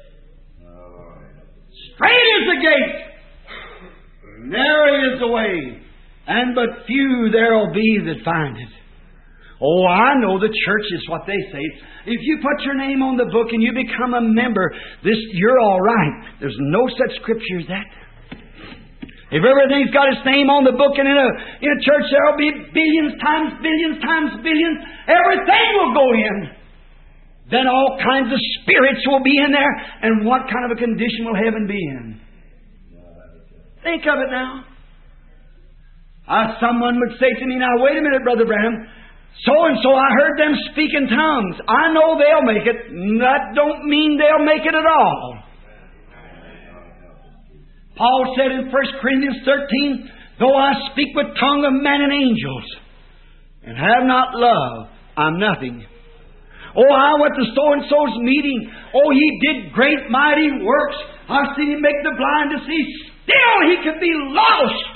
Speaker 1: Straight is the gate, narrow is the way, and but few there'll be that find it. Oh, I know the church is what they say. If you put your name on the book and you become a member, this you're all right. There's no such scripture as that. If everything's got its name on the book and in a, in a church, there'll be billions times billions times billions. Everything will go in. Then all kinds of spirits will be in there. And what kind of a condition will heaven be in? Think of it now. Uh, someone would say to me, now wait a minute, Brother Branham. So-and-so, I heard them speak in tongues. I know they'll make it. That don't mean they'll make it at all. Paul said in First Corinthians thirteen, though I speak with tongue of men and angels, and have not love, I'm nothing. Oh, I went to so-and-so's meeting. Oh, he did great, mighty works. I've seen him make the blind to see. Still, he could be lost.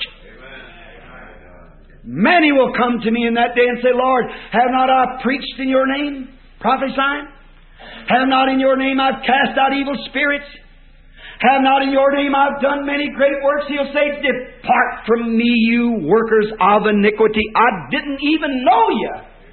Speaker 1: Many will come to me in that day and say, Lord, have not I preached in your name, prophesying? Have not in your name I've cast out evil spirits? Have not in your name I've done many great works? He'll say, depart from me, you workers of iniquity. I didn't even know you.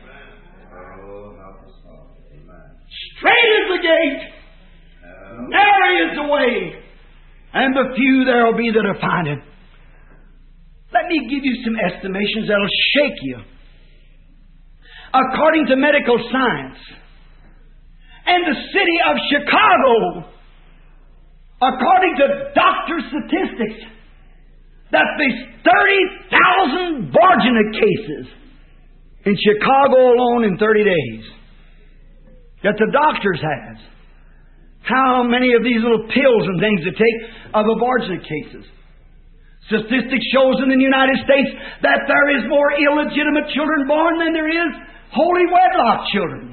Speaker 1: Straight is the gate, narrow is the way, and the few there will be that will find it. Let me give you some estimations that will shake you. According to medical science, and the city of Chicago, according to doctor statistics, that there's thirty thousand Borgina cases in Chicago alone in thirty days.
Speaker 3: that the doctors has. How many of these little pills and things they take of abortion cases? Statistics shows in the United States that there is more illegitimate children born than there is holy wedlock children.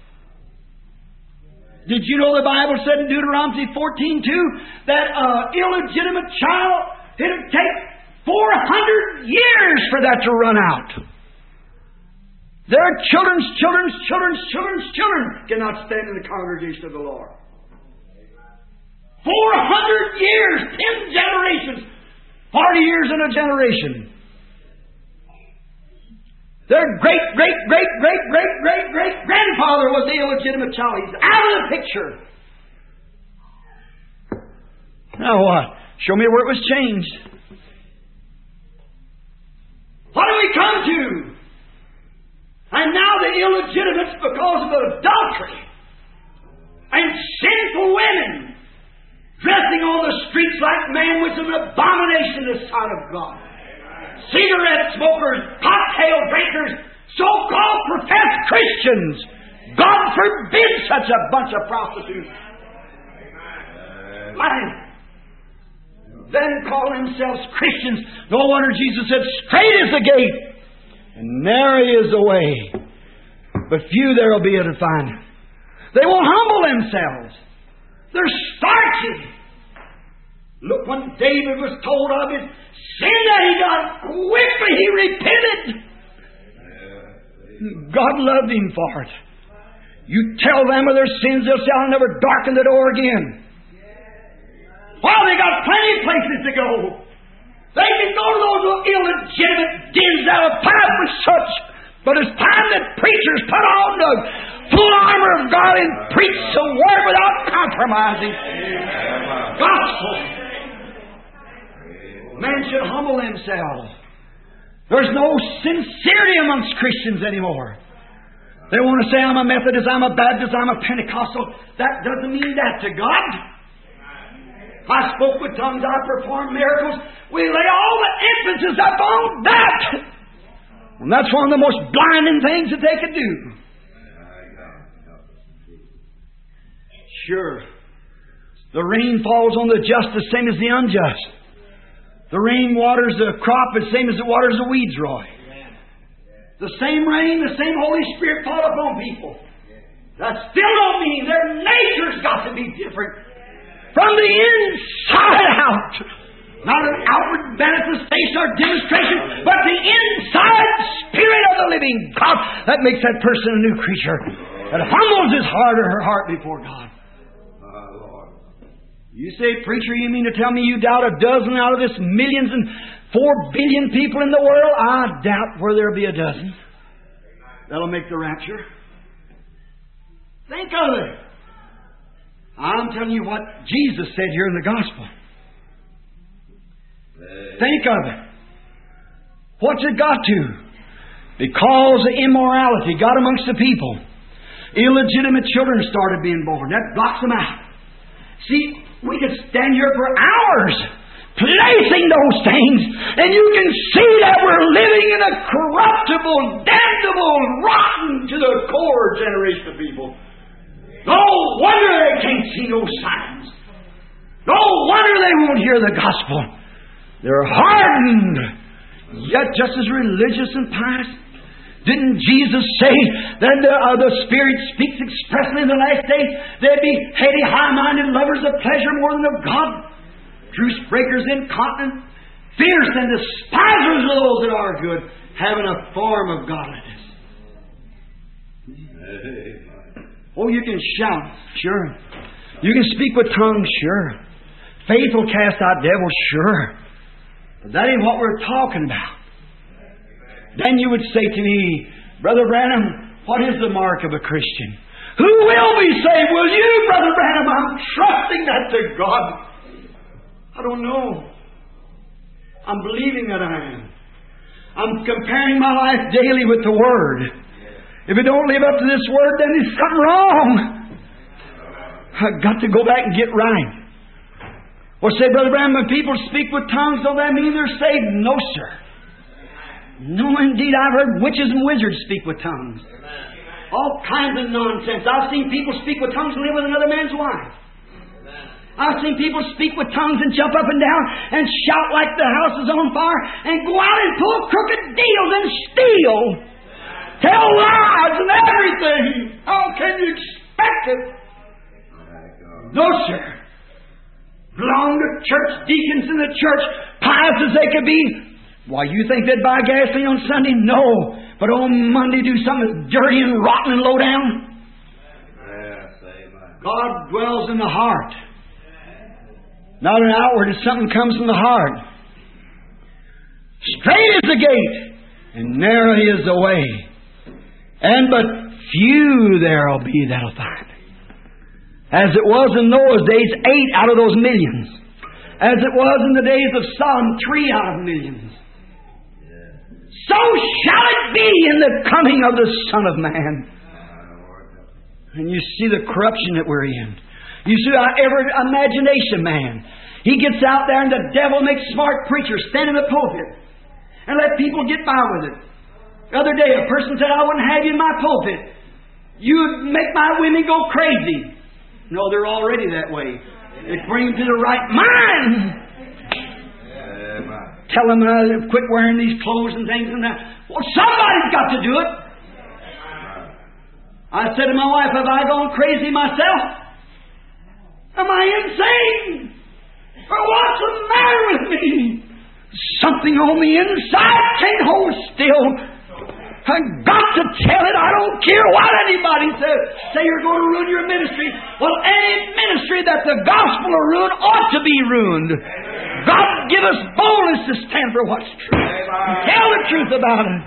Speaker 3: Did you know the Bible said in Deuteronomy fourteen two that an illegitimate child, it would take four hundred years for that to run out? Their children's children's children's children's children cannot stand in the congregation of the Lord. Four hundred years, ten generations, forty years in a generation. Their great, great, great, great, great, great, great grandfather was the illegitimate child. He's out of the picture. Now what? Show me where it was changed. What do we come to? And now the illegitimates, because of adultery and sinful women, dressing on the streets like man was an abomination in the sight of God. Cigarette smokers, cocktail drinkers, so-called professed Christians. God forbid such a bunch of prostitutes. Man. Then call themselves Christians. No wonder Jesus said, straight is the gate, and narrow is the way, but few there will be to find it. They will humble themselves. They're starchy. Look, when David was told of his sin that he done, quickly he repented. God loved him for it. You tell them of their sins, they'll say, I'll never darken the door again. Well, they got plenty of places to go. They can go to those little illegitimate dens out of pipe and such. But it's time that preachers put on the full armor of God and preach the Word without compromising. Gospel. Man should humble themselves. There's no sincerity amongst Christians anymore. They want to say, I'm a Methodist, I'm a Baptist, I'm a Pentecostal. That doesn't mean that to God. I spoke with tongues, I performed miracles. We lay all the emphasis up on that. And that's one of the most blinding things that they could do. Sure. The rain falls on the just the same as the unjust. The rain waters the crop the same as it waters the weeds, Roy. The same rain, the same Holy Spirit fall upon people. That still don't mean their nature's got to be different. From the inside out. Not an outward manifestation or demonstration, but the inside Spirit of the living God that makes that person a new creature. That humbles his heart or her heart before God. You say, preacher, you mean to tell me you doubt a dozen out of this millions and four billion people in the world? I doubt where there'll be a dozen. That'll make the rapture. Think of it. I'm telling you what Jesus said here in the Gospel. Think of it. What's it got to? Because of immorality got amongst the people. Illegitimate children started being born. That blocks them out. See, we could stand here for hours placing those things, and you can see that we're living in a corruptible, damnable, rotten to the core generation of people. No wonder they can't see no signs. No wonder they won't hear the gospel. They're hardened, yet just as religious and pious. Didn't Jesus say that the, uh, the Spirit speaks expressly in the last days? There'd be heady, high-minded lovers of pleasure more than of God. Truce breakers, incontinent, fierce, and despisers of those that are good, having a form of godliness. Oh, you can shout, sure. You can speak with tongues, sure. Faith will cast out devils, sure. But that ain't what we're talking about. Then you would say to me, Brother Branham, what is the mark of a Christian? Who will be saved? Will you, Brother Branham? I'm trusting that to God. I don't know. I'm believing that I am. I'm comparing my life daily with the Word. If it don't live up to this Word, then there's something wrong. I've got to go back and get right. Or say, Brother Branham, when people speak with tongues, don't that mean they're saved? No, sir. No, indeed. I've heard witches and wizards speak with tongues. All kinds of nonsense. I've seen people speak with tongues and live with another man's wife. I've seen people speak with tongues and jump up and down and shout like the house is on fire and go out and pull crooked deals and steal. Tell lies and everything. How can you expect it? No, sir. Belong to church deacons in the church, pious as they could be. Why, you think they'd buy gasoline on Sunday? No. But on Monday do something dirty and rotten and low down? God dwells in the heart. Not an outward, it's something comes from the heart. Straight is the gate, and narrow is the way. And but few there'll be that'll find. As it was in Noah's days, eight out of those millions. As it was in the days of Sodom, three out of millions. So shall it be in the coming of the Son of Man. And you see the corruption that we're in. You see our every imagination man. He gets out there and the devil makes smart preachers stand in the pulpit and let people get by with it. The other day a person said, I wouldn't have you in my pulpit. You'd make my women go crazy. No, they're already that way. It brings them to the right mind. Tell them uh, quit wearing these clothes and things and that. Well, somebody's got to do it. I said to my wife, have I gone crazy myself? Am I insane? Or what's the matter with me? Something on the inside can't hold still. I've got to tell it. I don't care what anybody says. Say you're going to ruin your ministry. Well, any ministry that the gospel will ruin ought to be ruined. God give us boldness to stand for what's true. And tell the truth about it.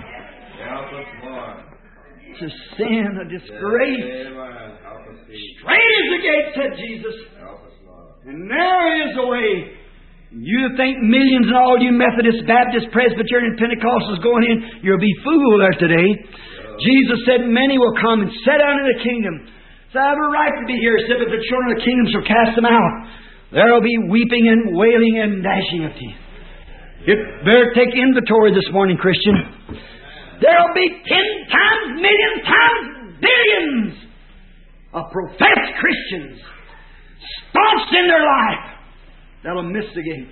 Speaker 3: It's a sin, a disgrace. Straight is the gate, said Jesus. And narrow is the way. You think millions and all you Methodists, Baptists, Presbyterian, Pentecostals going in, you'll be fooled there today. Jesus said, many will come and sit down in the kingdom. So I have a right to be here, said, but the children of the kingdom shall cast them out. There will be weeping and wailing and gnashing of teeth. You better take inventory this morning, Christian. There will be ten times, million times, billions of professed Christians staunch in their life that'll miss the gate.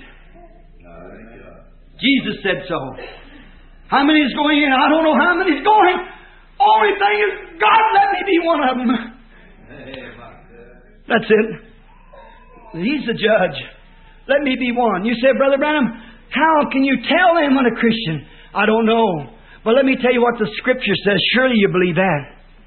Speaker 3: Jesus said so. How many is going in? I don't know how many is going. Only thing is, God, let me be one of them. That's it. He's the judge. Let me be one. You say, Brother Branham, how can you tell them when a Christian? I don't know. But let me tell you what the Scripture says. Surely you believe that.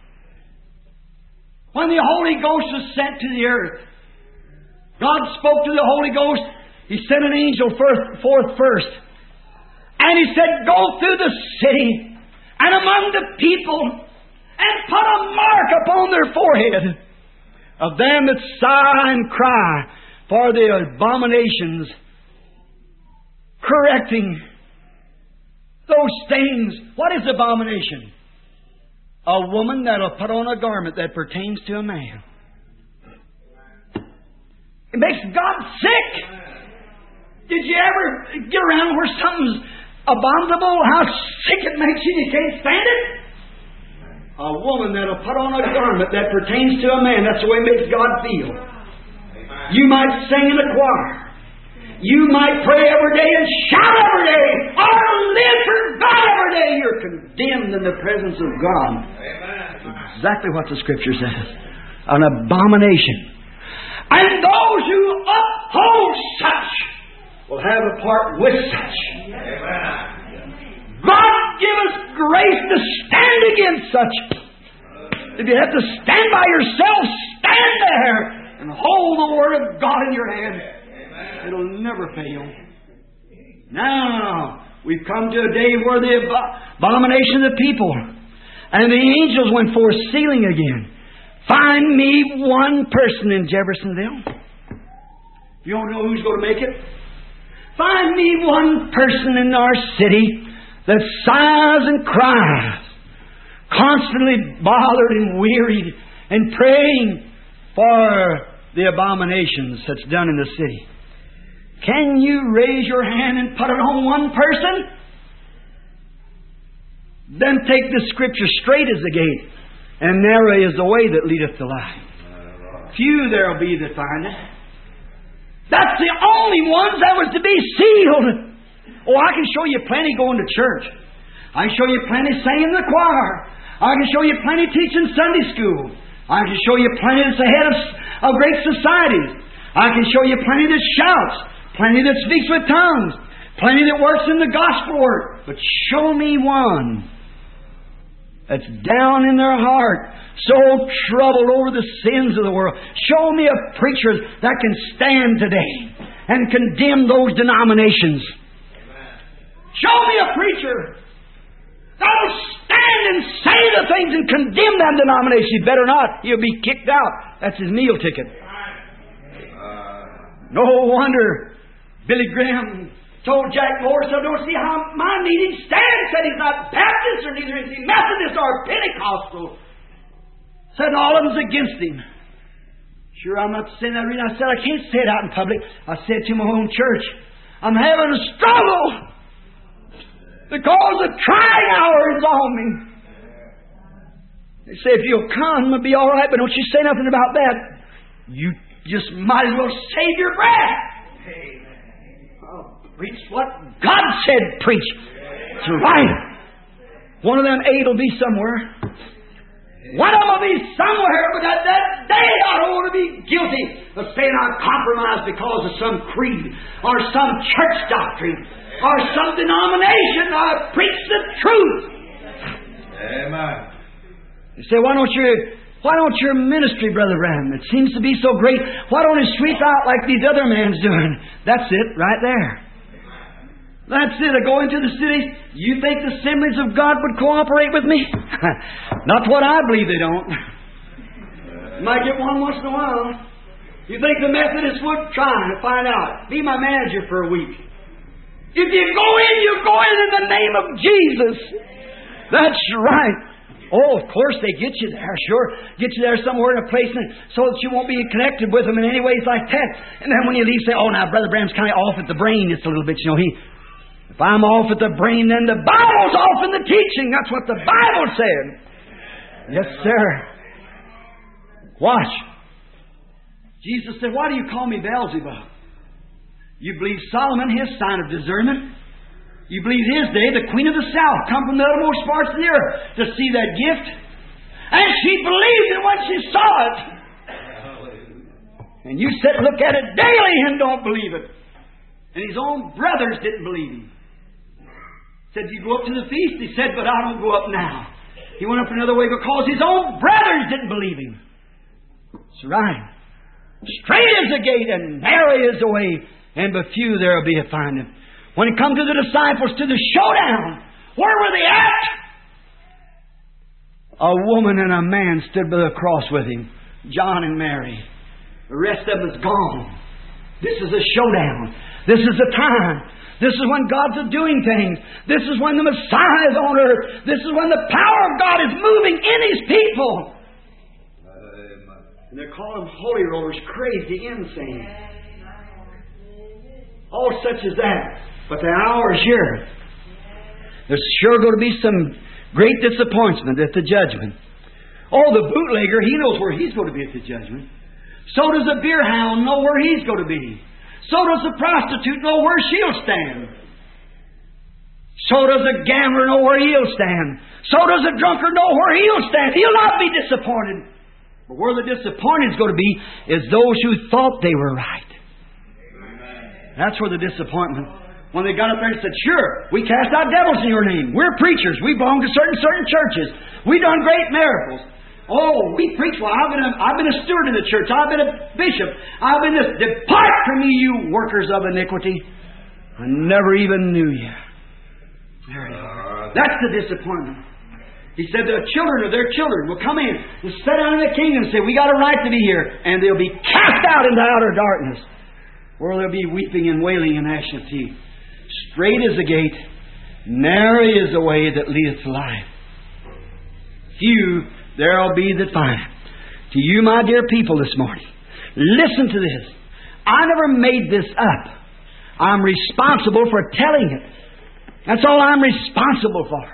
Speaker 3: When the Holy Ghost was sent to the earth, God spoke to the Holy Ghost. He sent an angel forth first. And He said, go through the city and among the people and put a mark upon their forehead of them that sigh and cry for the abominations, correcting those things. What is abomination? A woman that'll put on a garment that pertains to a man. It makes God sick. Did you ever get around where something's abominable? How sick it makes you, you can't stand it? A woman that'll put on a garment that pertains to a man. That's the way it makes God feel. You might sing in the choir. You might pray every day and shout every day, or live for God every day. You're condemned in the presence of God. That's exactly what the Scripture says. An abomination. And those who uphold such will have a part with such. God give us grace to stand against such. If you have to stand by yourself, stand there and hold the Word of God in your hand. It'll never fail. Now, we've come to a day where the abomination of the people and the angels went forth sealing again. Find me one person in Jeffersonville. You don't know who's going to make it? Find me one person in our city that sighs and cries, constantly bothered and wearied, and praying for the abominations that's done in the city. Can you raise your hand and put it on one person? Then take the Scripture straight as the gate. and narrow is the way that leadeth to life. Few there will be that find it. That's the only ones that was to be sealed. Oh, I can show you plenty going to church. I can show you plenty singing in the choir. I can show you plenty teaching Sunday school. I can show you plenty that's ahead of, of great societies. I can show you plenty that shouts, plenty that speaks with tongues, plenty that works in the gospel work. But show me one that's down in their heart, so troubled over the sins of the world. Show me a preacher that can stand today and condemn those denominations. Show me a preacher that'll stand and say the things and condemn that denomination. He better not. He'll be kicked out. That's his meal ticket. No wonder Billy Graham told Jack Morris, I don't see how my meeting stands. Said he's not Baptist or neither is he Methodist or Pentecostal. Said all of them's against him. Sure, I'm not saying that reason. I said I can't say it out in public. I said to my own church, I'm having a struggle because the trying hour is on me. They say if you'll come, it'll be all right, but don't you say nothing about that. You just might as well save your breath. Preach what God said preach. It's right. One of them eight will be somewhere. One of them will be somewhere, but that, that day I don't want to be guilty of saying I'm compromised because of some creed or some church doctrine or some denomination. I preach the truth.
Speaker 2: Amen.
Speaker 3: You say, why don't you why don't your ministry, Brother Branham? It seems to be so great. Why don't you sweep out like these other men's doing? That's it, right there. That's it. I go into the cities. You think the Assemblies of God would cooperate with me? Not what I believe they don't. Might get one once in a while. You think the Methodists would? Try to find out. Be my manager for a week. If you go in, you go in in the name of Jesus. That's right. Oh, of course they get you there, sure. Get you there somewhere in a place and, so that you won't be connected with them in any ways like that. And then when you leave, say, oh, now Brother Branham's kind of off at the brain just a little bit. You know, he, if I'm off at the brain, then the Bible's off in the teaching. That's what the Bible said. Yes, sir. Watch. Jesus said, why do you call me Beelzebub? You believe Solomon, his sign of discernment. You believe his day, the Queen of the South, come from the uttermost parts of the earth to see that gift. And she believed it when she saw it. And you sit and look at it daily and don't believe it. And his own brothers didn't believe him. Said, you go up to the feast? He said, but I don't go up now. He went up another way because his own brothers didn't believe him. That's right. Straight is the gate and narrow is the way, and but few there will be to find him. When it come to the disciples, to the showdown, where were they at? A woman and a man stood by the cross with him, John and Mary. The rest of them is gone. This is a showdown. This is the time. This is when God's doing things. This is when the Messiah is on earth. This is when the power of God is moving in His people. And they call them holy rollers, crazy, insane. All such as that. But the hour is here. There's sure going to be some great disappointment at the judgment. Oh, the bootlegger, he knows where he's going to be at the judgment. So does the beer hound know where he's going to be. So does the prostitute know where she'll stand. So does the gambler know where he'll stand. So does the drunkard know where he'll stand. He'll not be disappointed. But where the disappointed is going to be is those who thought they were right. That's where the disappointment. When they got up there and said, sure, we cast out devils in your name. We're preachers. We belong to certain certain churches. We've done great miracles. Oh, we preach. Well, I've been a, I've been a steward in the church. I've been a bishop. I've been this. Depart from me, you workers of iniquity. I never even knew you. There you are. That's the disappointment. He said the children of their children will come in and sit down in the kingdom and say, we got a right to be here. And they'll be cast out into outer darkness, where there'll be weeping and wailing and gnashing of teeth. Straight is the gate, narrow is the way that leadeth to life. Few there'll be that find it. To you, my dear people, this morning, listen to this. I never made this up. I'm responsible for telling it. That's all I'm responsible for.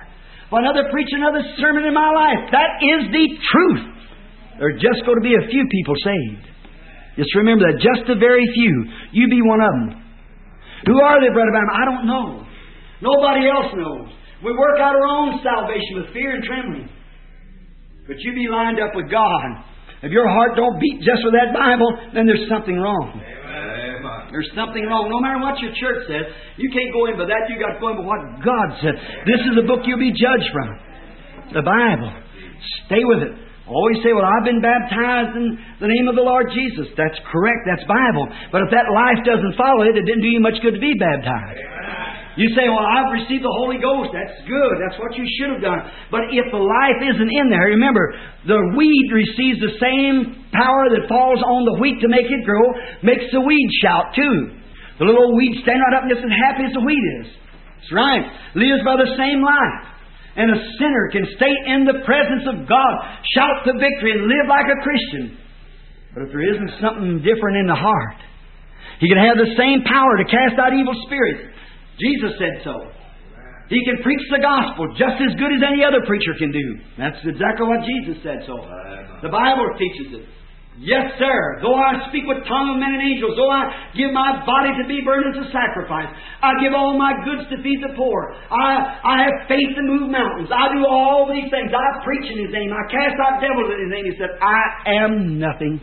Speaker 3: If another preach another sermon in my life, that is the truth. There are just going to be a few people saved. Just remember that, just a very few. You be one of them. Who are they, Brother Branham? I don't know. Nobody else knows. We work out our own salvation with fear and trembling. But you be lined up with God. If your heart don't beat just with that Bible, then there's something wrong. Amen. There's something wrong. No matter what your church says, you can't go in by that. You got to go in by what God said. This is the book you'll be judged from. The Bible. Stay with it. Always say, well, I've been baptized in the name of the Lord Jesus. That's correct. That's Bible. But if that life doesn't follow it, it didn't do you much good to be baptized. You say, well, I've received the Holy Ghost. That's good. That's what you should have done. But if the life isn't in there, remember, the weed receives the same power that falls on the wheat to make it grow, makes the weed shout too. The little old weed stand right up and just as happy as the wheat is. That's right. Lives by the same life. And a sinner can stay in the presence of God, shout the victory, and live like a Christian. But if there isn't something different in the heart, he can have the same power to cast out evil spirits. Jesus said so. He can preach the gospel just as good as any other preacher can do. That's exactly what Jesus said so. The Bible teaches it. Yes, sir. Though I speak with tongue of men and angels, though I give my body to be burned as a sacrifice, I give all my goods to feed the poor. I, I have faith to move mountains. I do all these things. I preach in His name. I cast out devils in His name. He said, I am nothing.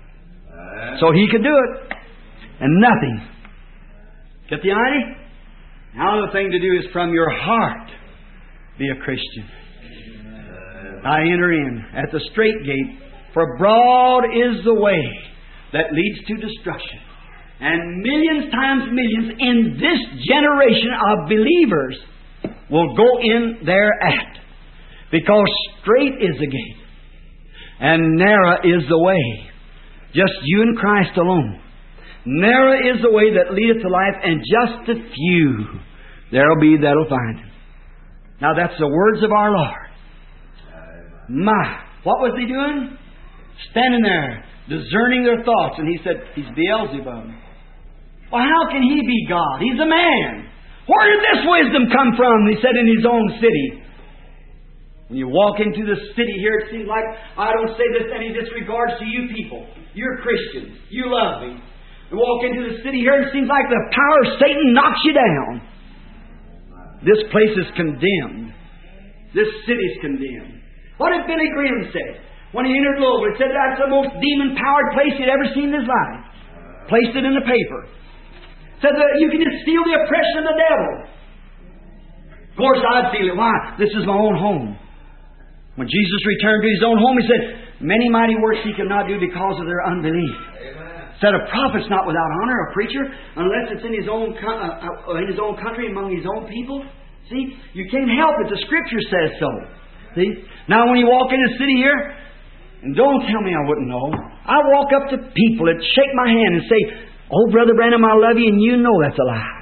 Speaker 3: So He could do it. And nothing. Get the idea? Now the thing to do is from your heart be a Christian. I enter in at the straight gate, for broad is the way that leads to destruction. And millions times millions in this generation of believers will go in thereat. Because straight is the gate, and narrow is the way. Just you and Christ alone. Narrow is the way that leadeth to life, and just a few there'll be that'll find Him. Now that's the words of our Lord. My, what was He doing? Standing there, discerning their thoughts, and He said, He's Beelzebub. Well, how can He be God? He's a man. Where did this wisdom come from? He said, in His own city. When you walk into the city here, it seems like, I don't say this any disregards to you people. You're Christians. You love Me. You walk into the city here, it seems like the power of Satan knocks you down. This place is condemned. This city's condemned. What did Billy Graham say? When he entered Louisville, he said that's the most demon-powered place he'd ever seen in his life. Placed it in the paper. Said that you can just feel the oppression of the devil. Of course, I'd feel it. Why? This is my own home. When Jesus returned to His own home, He said, many mighty works He could not do because of their unbelief. Said a prophet's not without honor, a preacher, unless it's in his own uh, uh, in his own country, among his own people. See, you can't help it. The Scripture says so. See, now when you walk in the city here, and don't tell me I wouldn't know. I walk up to people that shake my hand and say, "Oh, Brother Branham, I love you," and you know that's a lie.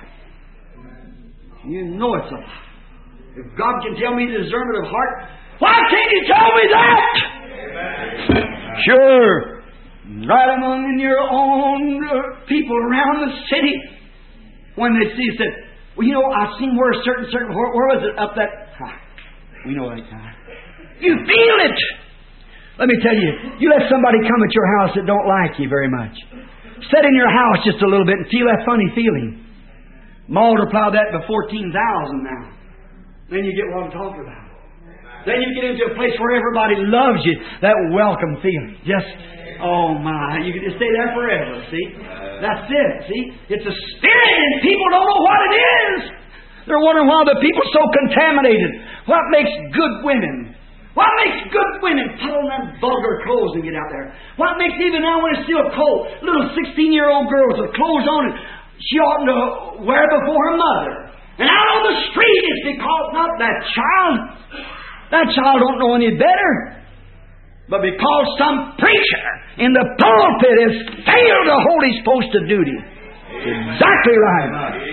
Speaker 3: You know it's a lie. If God can tell me the discernment of heart, why can't He tell me that? Amen. Sure. Right among in your own uh, people around the city. When they see it, said, well, you know, I've seen where a certain, certain, where, where was it? Up that, ah, we know that time. You feel it. Let me tell you, you let somebody come at your house that don't like you very much. Sit in your house just a little bit and feel that funny feeling. Multiply that by fourteen thousand now. Then you get what I'm talking about. Then you get into a place where everybody loves you. That welcome feeling. Just, oh my, you can just stay there forever, see? That's it, see? It's a spirit and people don't know what it is. They're wondering why the people are so contaminated. What makes good women? What makes good women put on them vulgar clothes and get out there? What makes even now when it's still cold, little sixteen-year-old girls with clothes on and she oughtn't to wear before her mother. And out on the street it's because not that child. That child don't know any better. But because some preacher in the pulpit has failed to hold his post of duty. Exactly right.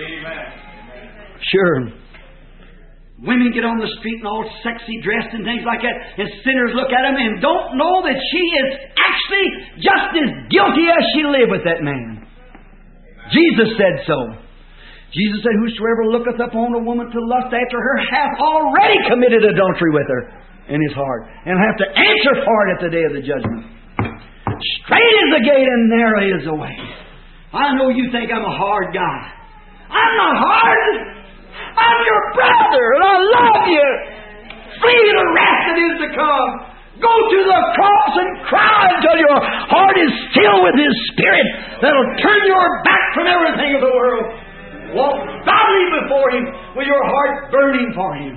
Speaker 3: Sure. Women get on the street and all sexy dressed and things like that, and sinners look at them and don't know that she is actually just as guilty as she lived with that man. Jesus said so. Jesus said, whosoever looketh upon a woman to lust after her hath already committed adultery with her in his heart, and hath to answer for it at the day of the judgment. Straight is the gate and narrow is the way. I know you think I'm a hard guy. I'm not hard. I'm your brother, and I love you. Flee the wrath that is to come. Go to the cross and cry until your heart is filled with His Spirit that'll turn your back from everything of the world. Walk godly before Him with your heart burning for Him.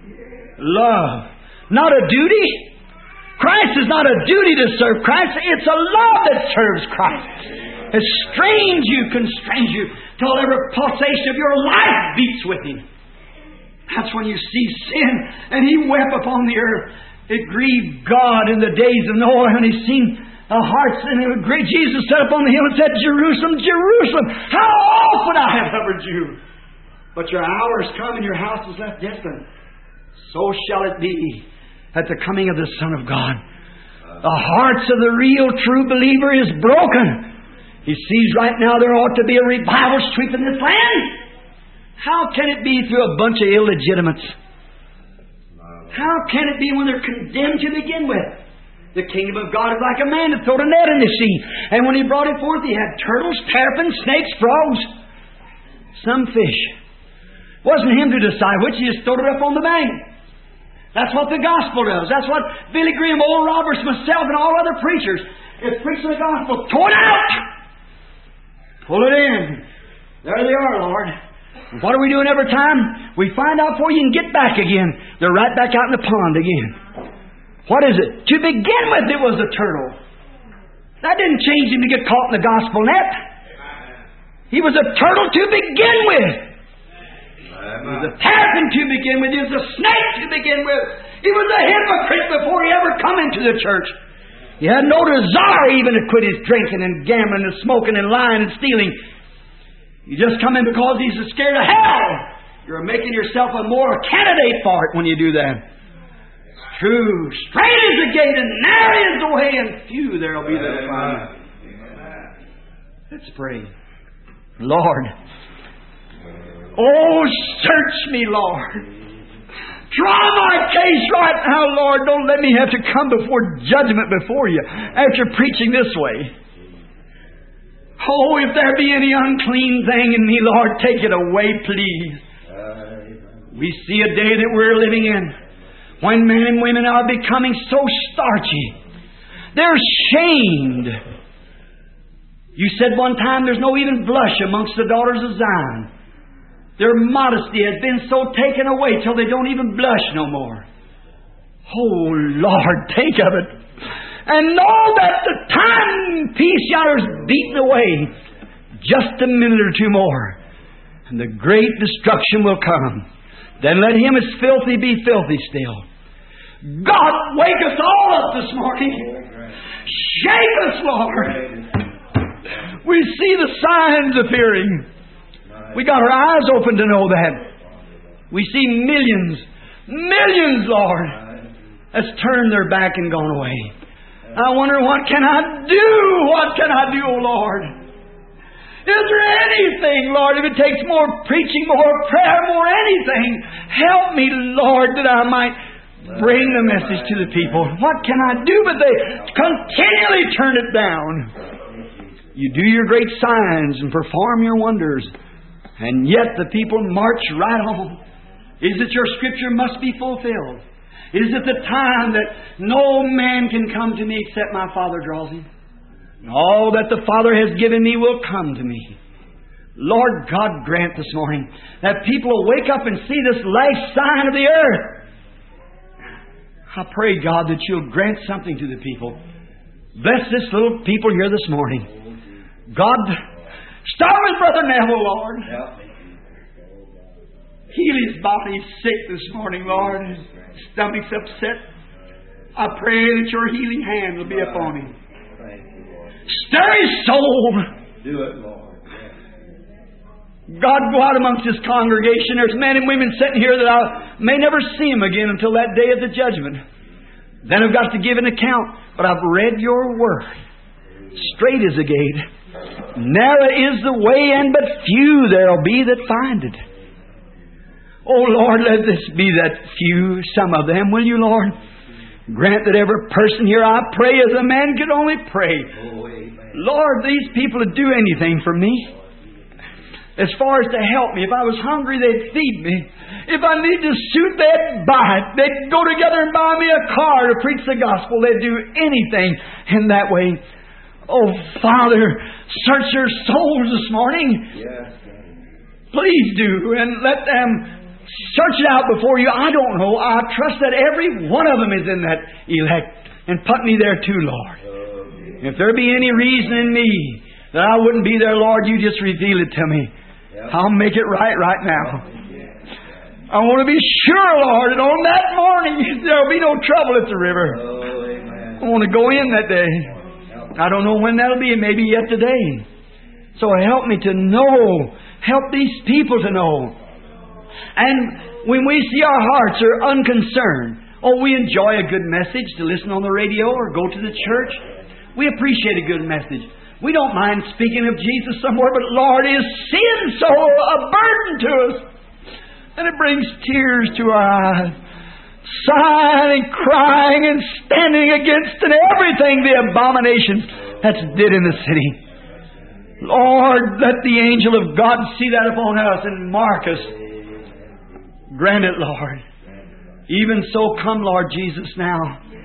Speaker 3: Love. Not a duty. Christ is not a duty to serve Christ. It's a love that serves Christ. It strains you, constrains you, till every pulsation of your life beats with Him. That's when you see sin, and He wept upon the earth. It grieved God in the days of Noah, and He seen the hearts, and it great Jesus stood up on the hill and said, Jerusalem, Jerusalem, how often I have covered you! But your hour is come, and your house is left distant. So shall it be at the coming of the Son of God. The hearts of the real, true believer is broken. He sees right now there ought to be a revival sweeping this land. How can it be through a bunch of illegitimates? How can it be when they're condemned to begin with? The kingdom of God is like a man that threw a net in the sea. And when he brought it forth, he had turtles, terrapins, snakes, frogs, some fish. It wasn't him to decide which. He just threw it up on the bank. That's what the gospel does. That's what Billy Graham, Oral Roberts, myself, and all other preachers is preaching the gospel. Throw it out! Pull it in. There they are, Lord. What are we doing every time? We find out before you can get back again. They're right back out in the pond again. What is it? To begin with, it was a turtle. That didn't change him to get caught in the gospel net. He was a turtle to begin with. He was a terrapin to begin with. He was a snake to begin with. He was a hypocrite before he ever come into the church. He had no desire even to quit his drinking and gambling and smoking and lying and stealing. You just come in because he's scared of hell. You're making yourself a more candidate for it when you do that. It's true. Straight is the gate and narrow is the way, and few there will be that find. Let's pray. Lord, oh, search me, Lord. Try my case right now, Lord. Don't let me have to come before judgment before you after preaching this way. Oh, if there be any unclean thing in me, Lord, take it away, please. We see a day that we're living in when men and women are becoming so starchy. They're shamed. You said one time there's no even blush amongst the daughters of Zion. Their modesty has been so taken away till they don't even blush no more. Oh, Lord, take of it. And know that the time piece yonder's beaten away. Just a minute or two more, and the great destruction will come. Then let him as filthy be filthy still. God, wake us all up this morning. Shake us, Lord. We see the signs appearing. We got our eyes open to know that. We see millions, millions, Lord, that's turned their back and gone away. I wonder, what can I do? What can I do, oh Lord? Is there anything, Lord, if it takes more preaching, more prayer, more anything, help me, Lord, that I might bring the message to the people. What can I do? But they continually turn it down. You do your great signs and perform your wonders, and yet the people march right on. Is it your scripture must be fulfilled? Is it the time that no man can come to me except my Father draws him? And all that the Father has given me will come to me. Lord God, grant this morning that people will wake up and see this last sign of the earth. I pray, God, that you'll grant something to the people. Bless this little people here this morning. God, start with Brother Neville, Lord. Heal his body. He's sick this morning, Lord. His stomach's upset. I pray that your healing hand will be upon him. Stir his soul.
Speaker 2: Do it, Lord.
Speaker 3: God, go out amongst this congregation. There's men and women sitting here that I may never see them again until that day of the judgment. Then I've got to give an account. But I've read your word. Straight is the gate. Narrow is the way, and but few there'll be that find it. Oh, Lord, let this be that few, some of them, will You, Lord? Grant that every person here, I pray as a man could only pray. Lord, these people would do anything for me. As far as to help me. If I was hungry, they'd feed me. If I need a suit, they'd buy it. They'd go together and buy me a car to preach the gospel. They'd do anything in that way. Oh, Father, search their souls this morning. Please do, and let them search it out before You. I don't know. I trust that every one of them is in that elect. And put me there too, Lord. If there be any reason in me that I wouldn't be there, Lord, You just reveal it to me. I'll make it right right now. I want to be sure, Lord, that on that morning there'll be no trouble at the river. I want to go in that day. I don't know when that'll be. Maybe yet today. So help me to know. Help these people to know. And when we see our hearts are unconcerned, oh, we enjoy a good message to listen on the radio or go to the church. We appreciate a good message. We don't mind speaking of Jesus somewhere, but Lord, is sin so a burden to us? And it brings tears to our eyes. Sighing and crying and standing against and everything, the abominations that's did in the city. Lord, let the angel of God see that upon us and mark us. Grant it, Lord. Even so, come, Lord Jesus, now,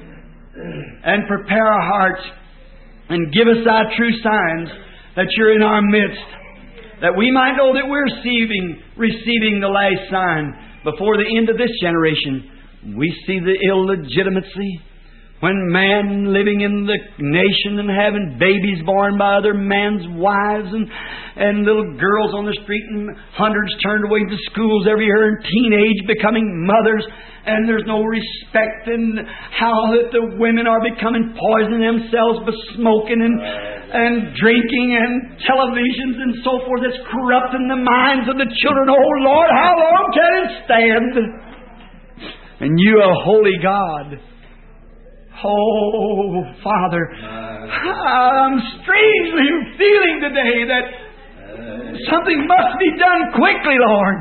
Speaker 3: and prepare our hearts and give us Thy true signs that You're in our midst, that we might know that we're receiving, receiving the last sign before the end of this generation. We see the illegitimacy when man living in the nation and having babies born by other man's wives and, and little girls on the street and hundreds turned away to schools every year and teenage becoming mothers. And there's no respect in how that the women are becoming poisoning themselves by smoking and, and drinking and televisions and so forth. It's corrupting the minds of the children. Oh, Lord, how long can it stand? And You, a holy God. Oh, Father, I'm strangely feeling today that something must be done quickly, Lord.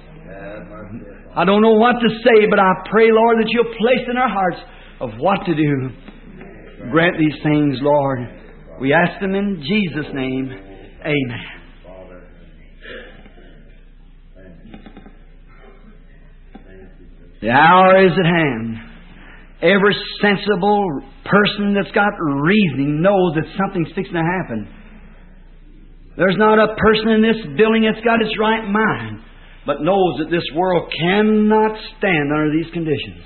Speaker 3: I don't know what to say, but I pray, Lord, that You'll place in our hearts of what to do. Grant these things, Lord. We ask them in Jesus' name. Amen. The hour is at hand. Every sensible person that's got reasoning knows that something's fixing to happen. There's not a person in this building that's got its right mind, but knows that this world cannot stand under these conditions.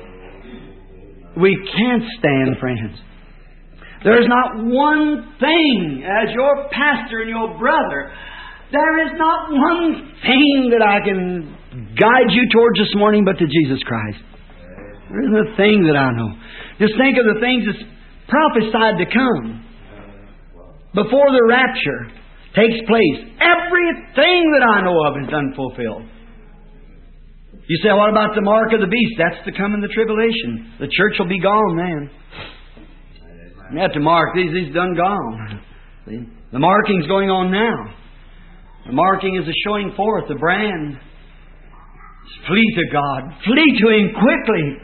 Speaker 3: We can't stand, friends. There's not one thing, as your pastor and your brother, there is not one thing that I can guide you towards this morning but to Jesus Christ. There isn't a thing that I know. Just think of the things that's prophesied to come before the rapture takes place. Everything that I know of is unfulfilled. You say, what about the mark of the beast? That's to come in the tribulation. The church will be gone then. You have to mark these. These done gone. See? The marking's going on now. The marking is a showing forth the brand. Flee to God. Flee to Him quickly.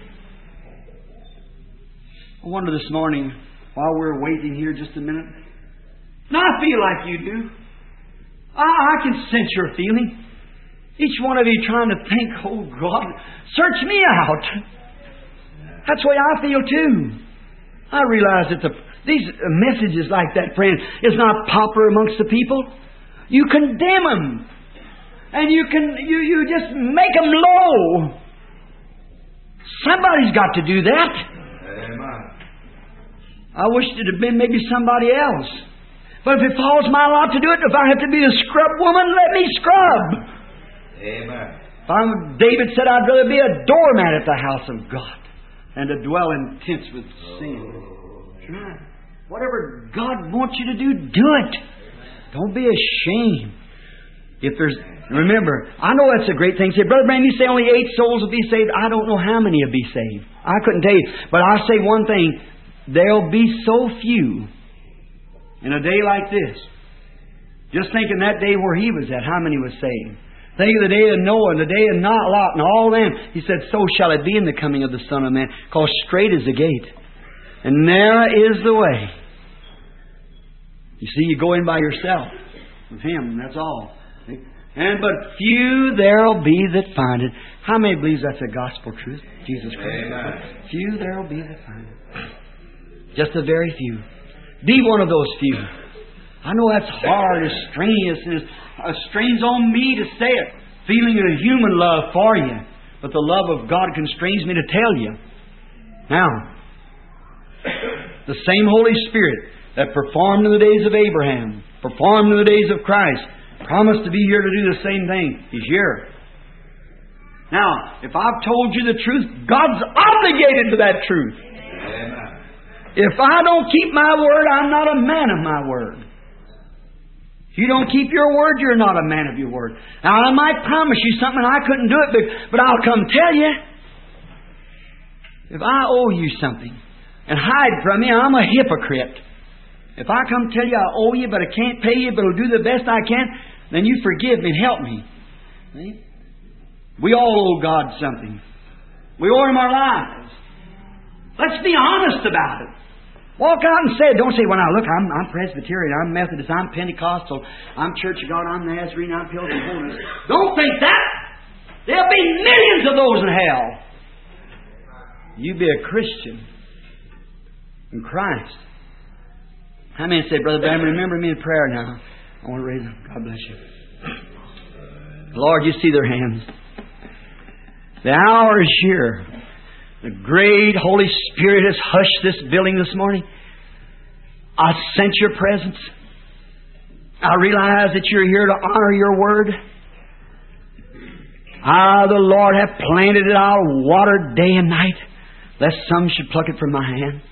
Speaker 3: I wonder this morning, while we're waiting here just a minute, and I feel like you do. I, I can sense your feeling. Each one of you trying to think, oh God, search me out. That's the way I feel too. I realize that the, these messages like that, friend, is not popular amongst the people. You condemn them. And you can you, you just make them low. Somebody's got to do that. Amen. I wish it had been maybe somebody else. But if it falls my lot to do it, if I have to be a scrub woman, let me scrub. Amen. If I'm, David said, I'd rather be a doormat at the house of God than to dwell in tents with sin. Right. Whatever God wants you to do, do it. Don't be ashamed. If there's, remember, I know that's a great thing. Say, Brother Branham, you say only eight souls will be saved. I don't know how many will be saved. I couldn't tell you. But I'll say one thing. There'll be so few in a day like this Just thinking that day where he was at, how many was saved? Think of the day of Noah and the day of Lot and all them. He said, so shall it be in the coming of the Son of Man. Because straight is the gate, and narrow is the way. You see, you go in by yourself with Him, and that's all. And but few there'll be that find it. How many believes that's a gospel truth? Jesus Christ. Amen. Few there'll be that find it. Just a very few. Be one of those few. I know that's hard, it's strenuous, and it uh, strains on me to say it, feeling a human love for you. But the love of God constrains me to tell you. Now, the same Holy Spirit that performed in the days of Abraham, performed in the days of Christ, promised to be here to do the same thing. He's here. Now, if I've told you the truth, God's obligated to that truth. Amen. If I don't keep my word, I'm not a man of my word. If you don't keep your word, you're not a man of your word. Now, I might promise you something, I couldn't do it, but, but I'll come tell you. If I owe you something and hide from you, I'm a hypocrite. If I come tell you I owe you, but I can't pay you, but I'll do the best I can, then you forgive me and help me. See? We all owe God something. We owe Him our lives. Let's be honest about it. Walk out and say it. Don't say, well, now, look, I'm, I'm Presbyterian, I'm Methodist, I'm Pentecostal, I'm Church of God, I'm Nazarene, I'm Pilgrim Holiness. Don't think that. There'll be millions of those in hell. You be a Christian in Christ. How many say, Brother Bram, remember me in prayer now? I want to raise them. God bless you. Lord, you see their hands. The hour is here. The great Holy Spirit has hushed this building this morning. I sense your presence. I realize that you're here to honor your word. I, the Lord, have planted it. I'll water day and night, lest some should pluck it from my hand.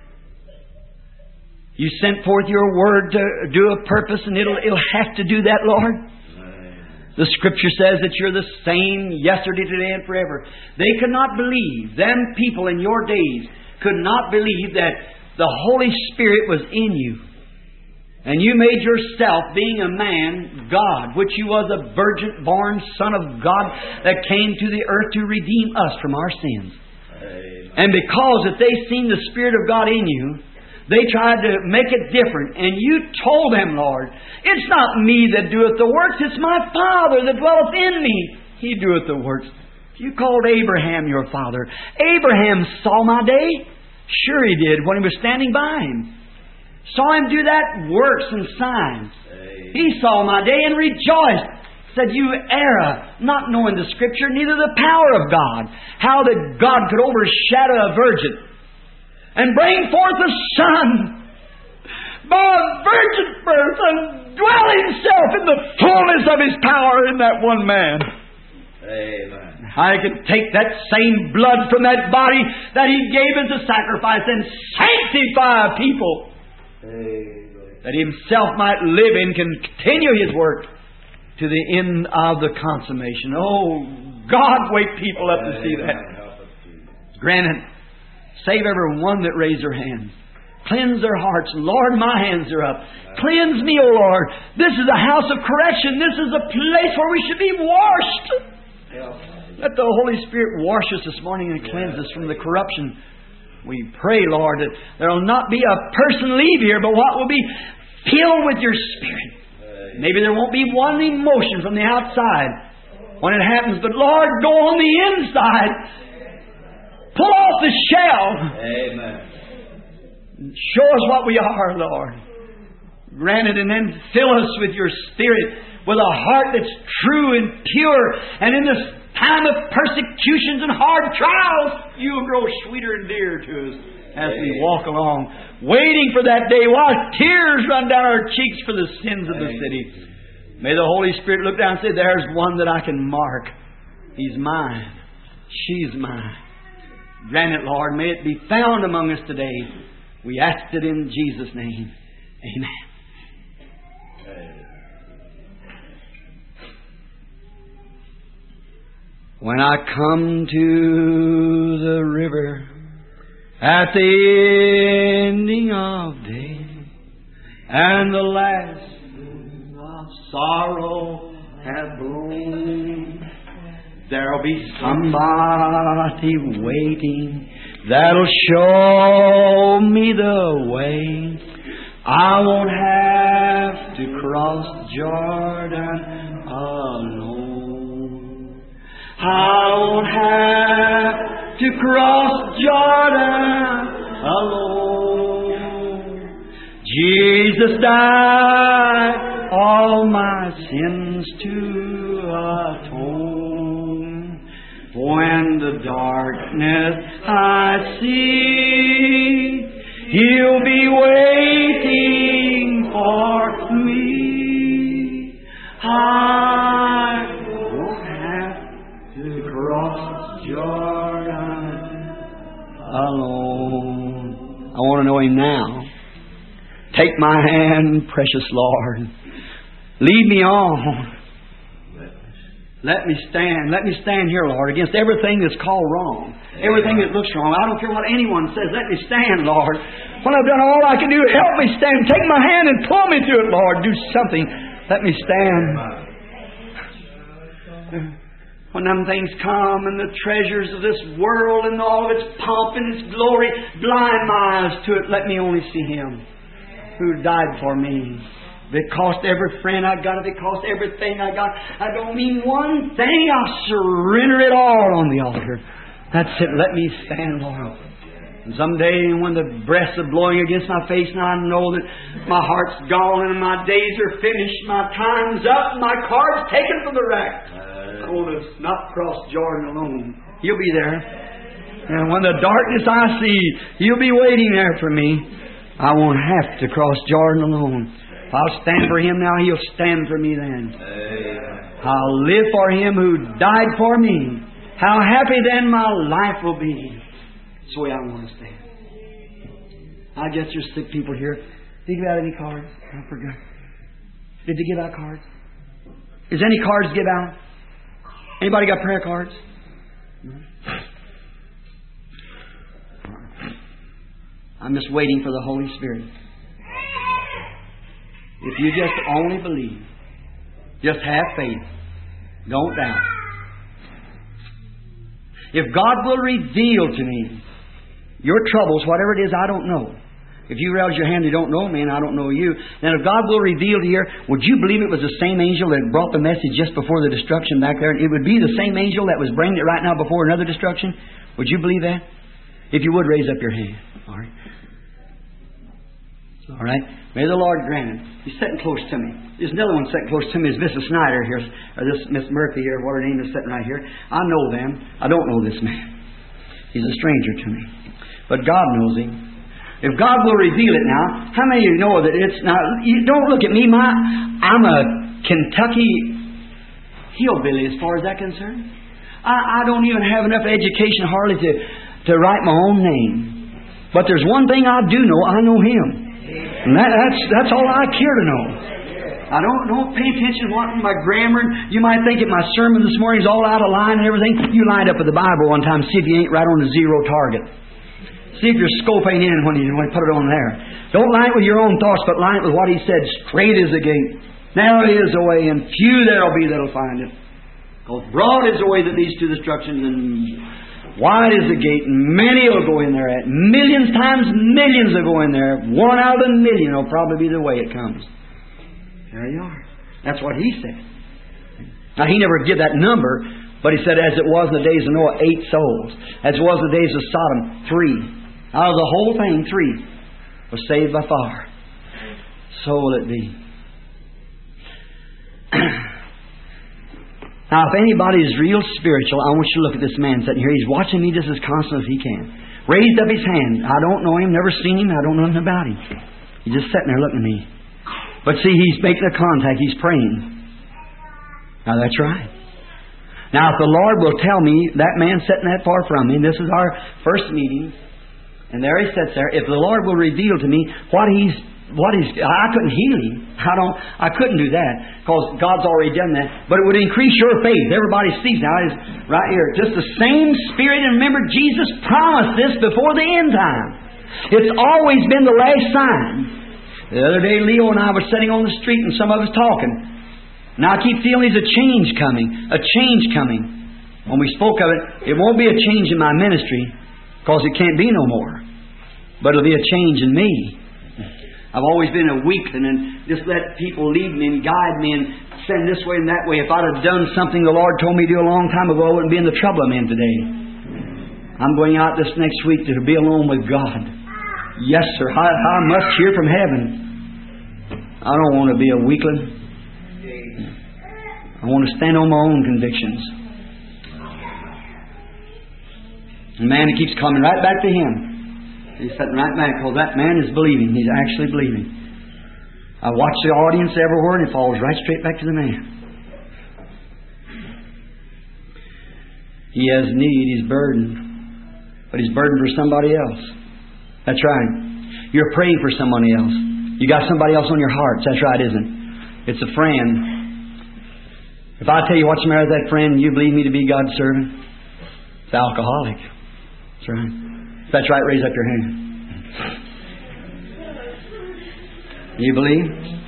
Speaker 3: You sent forth your word to do a purpose, and it'll, it'll have to do that, Lord. The Scripture says that you're the same yesterday, today, and forever. They could not believe, them people in your days could not believe that the Holy Spirit was in you. And you made yourself, being a man, God, which you was a virgin-born Son of God that came to the earth to redeem us from our sins. Amen. And because that they seen the Spirit of God in you, they tried to make it different. And you told them, Lord, it's not me that doeth the works, it's my Father that dwelleth in me. He doeth the works. You called Abraham your father. Abraham saw my day. Sure he did, when he was standing by him. Saw him do that works and signs. He saw my day and rejoiced. Said, you err, not knowing the Scripture, neither the power of God. How that God could overshadow a virgin and bring forth a son by a virgin birth and dwell Himself in the fullness of His power in that one man. Amen. I could take that same blood from that body that He gave as a sacrifice and sanctify a people. Amen. That Himself might live and continue His work to the end of the consummation. Oh, God, wake people up to see that. Granted, save every one that raised their hands. Cleanse their hearts. Lord, my hands are up. Cleanse me, O Lord. This is a house of correction. This is a place where we should be washed. Let the Holy Spirit wash us this morning and cleanse us from the corruption. We pray, Lord, that there will not be a person leave here, but what will be filled with your Spirit. Maybe there won't be one emotion from the outside when it happens, but Lord, go on the inside. Pull off the shell. Amen. Show us what we are, Lord. Grant it, and then fill us with your Spirit, with a heart that's true and pure. And in this time of persecutions and hard trials, you'll grow sweeter and dearer to us as we walk along, waiting for that day while tears run down our cheeks for the sins of the city. May the Holy Spirit look down and say, there's one that I can mark. He's mine. She's mine. Grant it, Lord. May it be found among us today. We ask it in Jesus' name. Amen. When I come to the river at the ending of day and the last sorrow hath blown, there'll be somebody waiting that'll show me the way. I won't have to cross Jordan alone. I won't have to cross Jordan alone. Jesus died all my sins to atone. When the darkness I see, He'll be waiting for me. I won't have to cross Jordan alone. I want to know Him now. Take my hand, precious Lord. Lead me on. Let me stand. Let me stand here, Lord, against everything that's called wrong. Everything that looks wrong. I don't care what anyone says. Let me stand, Lord. When I've done all I can do, help me stand. Take my hand and pull me to it, Lord. Do something. Let me stand. When them things come and the treasures of this world and all of its pomp and its glory blind my eyes to it, let me only see Him who died for me. If it cost every friend I got, if it cost everything I got, I don't mean one thing. I'll surrender it all on the altar. That's it. Let me stand, Lord. And someday when the breaths are blowing against my face and I know that my heart's gone and my days are finished, my time's up, my card's taken from the rack, I want to not cross Jordan alone. He'll be there. And when the darkness I see, He'll be waiting there for me. I won't have to cross Jordan alone. If I'll stand for Him now, He'll stand for me then. I'll live for Him who died for me. How happy then my life will be. That's the way I want to stand. I guess there's sick people here. Did you give out any cards? I forgot. Did you give out cards? Is any cards give out? Anybody got prayer cards? I'm just waiting for the Holy Spirit. If you just only believe, just have faith, don't doubt. If God will reveal to me your troubles, whatever it is, I don't know. If you raise your hand, you don't know me, and I don't know you. Then if God will reveal to you, would you believe it was the same angel that brought the message just before the destruction back there? And it would be the same angel that was bringing it right now before another destruction? Would you believe that? If you would, raise up your hand. All right. All right. May the Lord grant it. He's sitting close to me. There's another one sitting close to me. Is Missus Snyder here, or this Miss Murphy here, what her name is, sitting right here. I know them. I don't know this man. He's a stranger to me. But God knows him. If God will reveal it now, how many of you know that it's not... You don't look at me. My, I'm a Kentucky hillbilly as far as that concerned. I, I don't even have enough education hardly to, to write my own name. But there's one thing I do know. I know Him. And that, that's that's all I care to know. I don't don't pay attention to what my grammar. You might think that my sermon this morning is all out of line and everything. You lined up with the Bible one time, see if you ain't right on the zero target. See if your scope ain't in when you when you put it on there. Don't line it with your own thoughts, but line it with what He said. Straight is the gate, narrow is the way, and few there'll be that'll find it. Because broad is the way that leads to destruction, and wide is the gate, and many will go in there. At millions times millions will go in there. One out of a million will probably be the way it comes. There you are. That's what He said. Now, He never gave that number, but He said, as it was in the days of Noah, eight souls. As it was in the days of Sodom, three. Out of the whole thing, three was saved by fire. So will it be. Now, if anybody is real spiritual, I want you to look at this man sitting here. He's watching me just as constant as he can. Raised up his hand. I don't know him, never seen him, I don't know nothing about him. He's just sitting there looking at me. But see, he's making a contact. He's praying. Now, that's right. Now, if the Lord will tell me, that man sitting that far from me, this is our first meeting, and there he sits there. If the Lord will reveal to me what he's What is? I couldn't heal him. I don't. I couldn't do that because God's already done that. But it would increase your faith. Everybody sees now. It's right here. Just the same Spirit. And remember, Jesus promised this before the end time. It's always been the last sign. The other day, Leo and I were sitting on the street, and some of us talking. Now I keep feeling there's a change coming. A change coming. When we spoke of it, it won't be a change in my ministry, because it can't be no more. But it'll be a change in me. I've always been a weakling and just let people lead me and guide me and send this way and that way. If I'd have done something the Lord told me to do a long time ago, I wouldn't be in the trouble I'm in today. I'm going out this next week to be alone with God. Yes, sir. I, I must hear from heaven. I don't want to be a weakling. I want to stand on my own convictions. And man, it keeps coming right back to him. He's sitting right back because that man is believing. He's actually believing. I watch the audience everywhere and it falls right straight back to the man. He has need, he's burdened. But he's burdened for somebody else. That's right. You're praying for somebody else. You got somebody else on your heart. That's right, isn't it? It's a friend. If I tell you what's the matter with that friend, you believe me to be God's servant? It's alcoholic. That's right. If that's right, raise up your hand. You believe?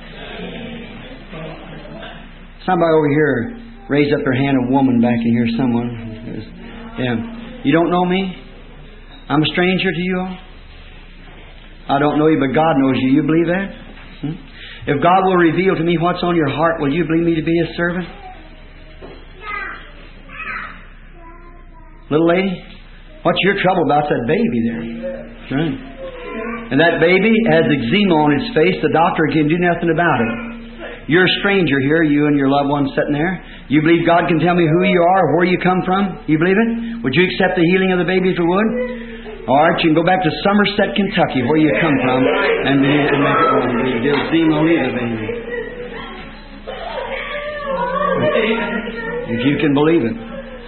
Speaker 3: Somebody over here, raise up their hand. A woman back in here, someone. Yeah. You don't know me? I'm a stranger to you all. I don't know you, but God knows you. You believe that? Hmm? If God will reveal to me what's on your heart, will you believe me to be His servant? Little lady, what's your trouble about that baby there? Right. And that baby has eczema on its face. The doctor can do nothing about it. You're a stranger here, you and your loved one sitting there. You believe God can tell me who you are or where you come from? You believe it? Would you accept the healing of the baby if you would? All right, you can go back to Somerset, Kentucky, where you come from, and make it wrong. The eczema will leave the baby. If you can believe it.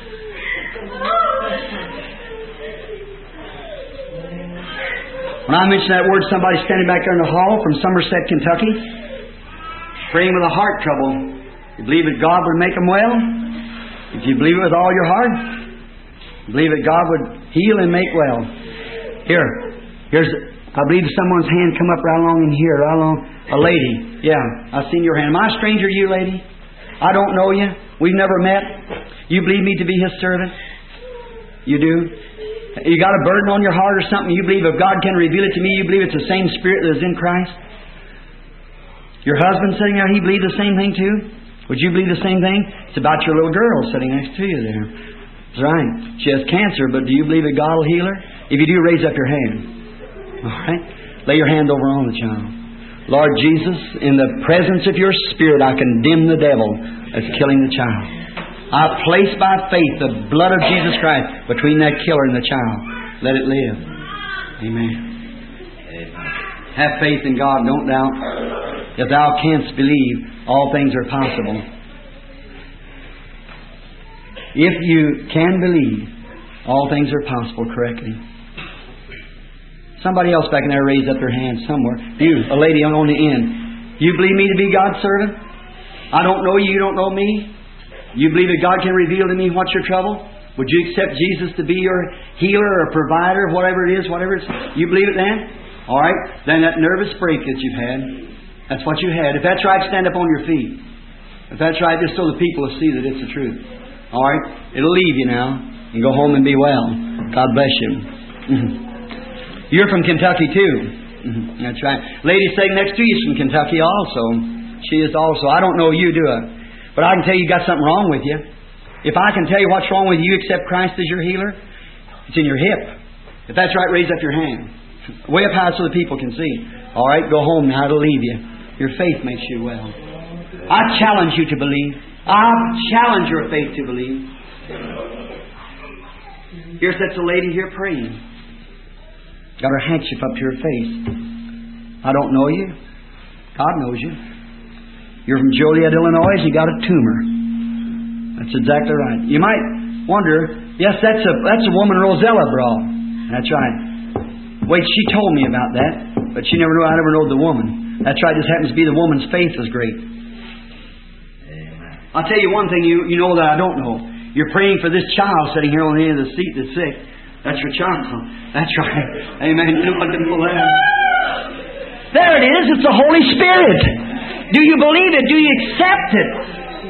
Speaker 3: When I mention that word, somebody standing back there in the hall from Somerset, Kentucky, praying with a heart trouble. You believe that God would make them well? If you believe it with all your heart, believe that God would heal and make well. Here, here's, I believe someone's hand come up right along in here, right along, a lady. Yeah, I've seen your hand. Am I a stranger to you, lady? I don't know you. We've never met. You believe me to be His servant? You do? You got a burden on your heart or something? You believe if God can reveal it to me, you believe it's the same Spirit that is in Christ? Your husband sitting there, he believed the same thing too? Would you believe the same thing? It's about your little girl sitting next to you there. That's right. She has cancer, but do you believe that God will heal her? If you do, raise up your hand. All right? Lay your hand over on the child. Lord Jesus, in the presence of your Spirit, I condemn the devil that's killing the child. I place by faith the blood of Jesus Christ between that killer and the child. Let it live. Amen. Have faith in God. Don't doubt. If thou canst believe, all things are possible. If you can believe, all things are possible correctly. Somebody else back in there raised up their hand somewhere. You, a lady on the end. You believe me to be God's servant? I don't know you. You don't know me. You believe that God can reveal to me what's your trouble? Would you accept Jesus to be your healer or provider, whatever it is, whatever it's... You believe it then? All right. Then that nervous break that you've had, that's what you had. If that's right, stand up on your feet. If that's right, just so the people will see that it's the truth. All right. It'll leave you now. And go home and be well. God bless you. Mm-hmm. You're from Kentucky too. Mm-hmm. That's right. Lady sitting next to you is from Kentucky also. She is also. I don't know you, do I? But I can tell you you got something wrong with you. If I can tell you what's wrong with you, you accept Christ as your healer, it's in your hip. If that's right, raise up your hand. Way up high so the people can see. All right, go home now. It'll leave you. Your faith makes you well. I challenge you to believe. I challenge your faith to believe. Here sits a lady here praying. Got her handkerchief up to her face. I don't know you. God knows you. You're from Joliet, Illinois, and you got a tumor. That's exactly right. You might wonder, yes, that's a that's a woman Rosella brought. That's right. Wait, she told me about that, but she never knew. I never know the woman. That's right. Just happens to be the woman's faith was great. I'll tell you one thing you you know that I don't know. You're praying for this child sitting here on the end of the seat that's sick. That's your child. That's right. Amen. You know what to pull that. There it is. It's the Holy Spirit. Do you believe it? Do you accept it?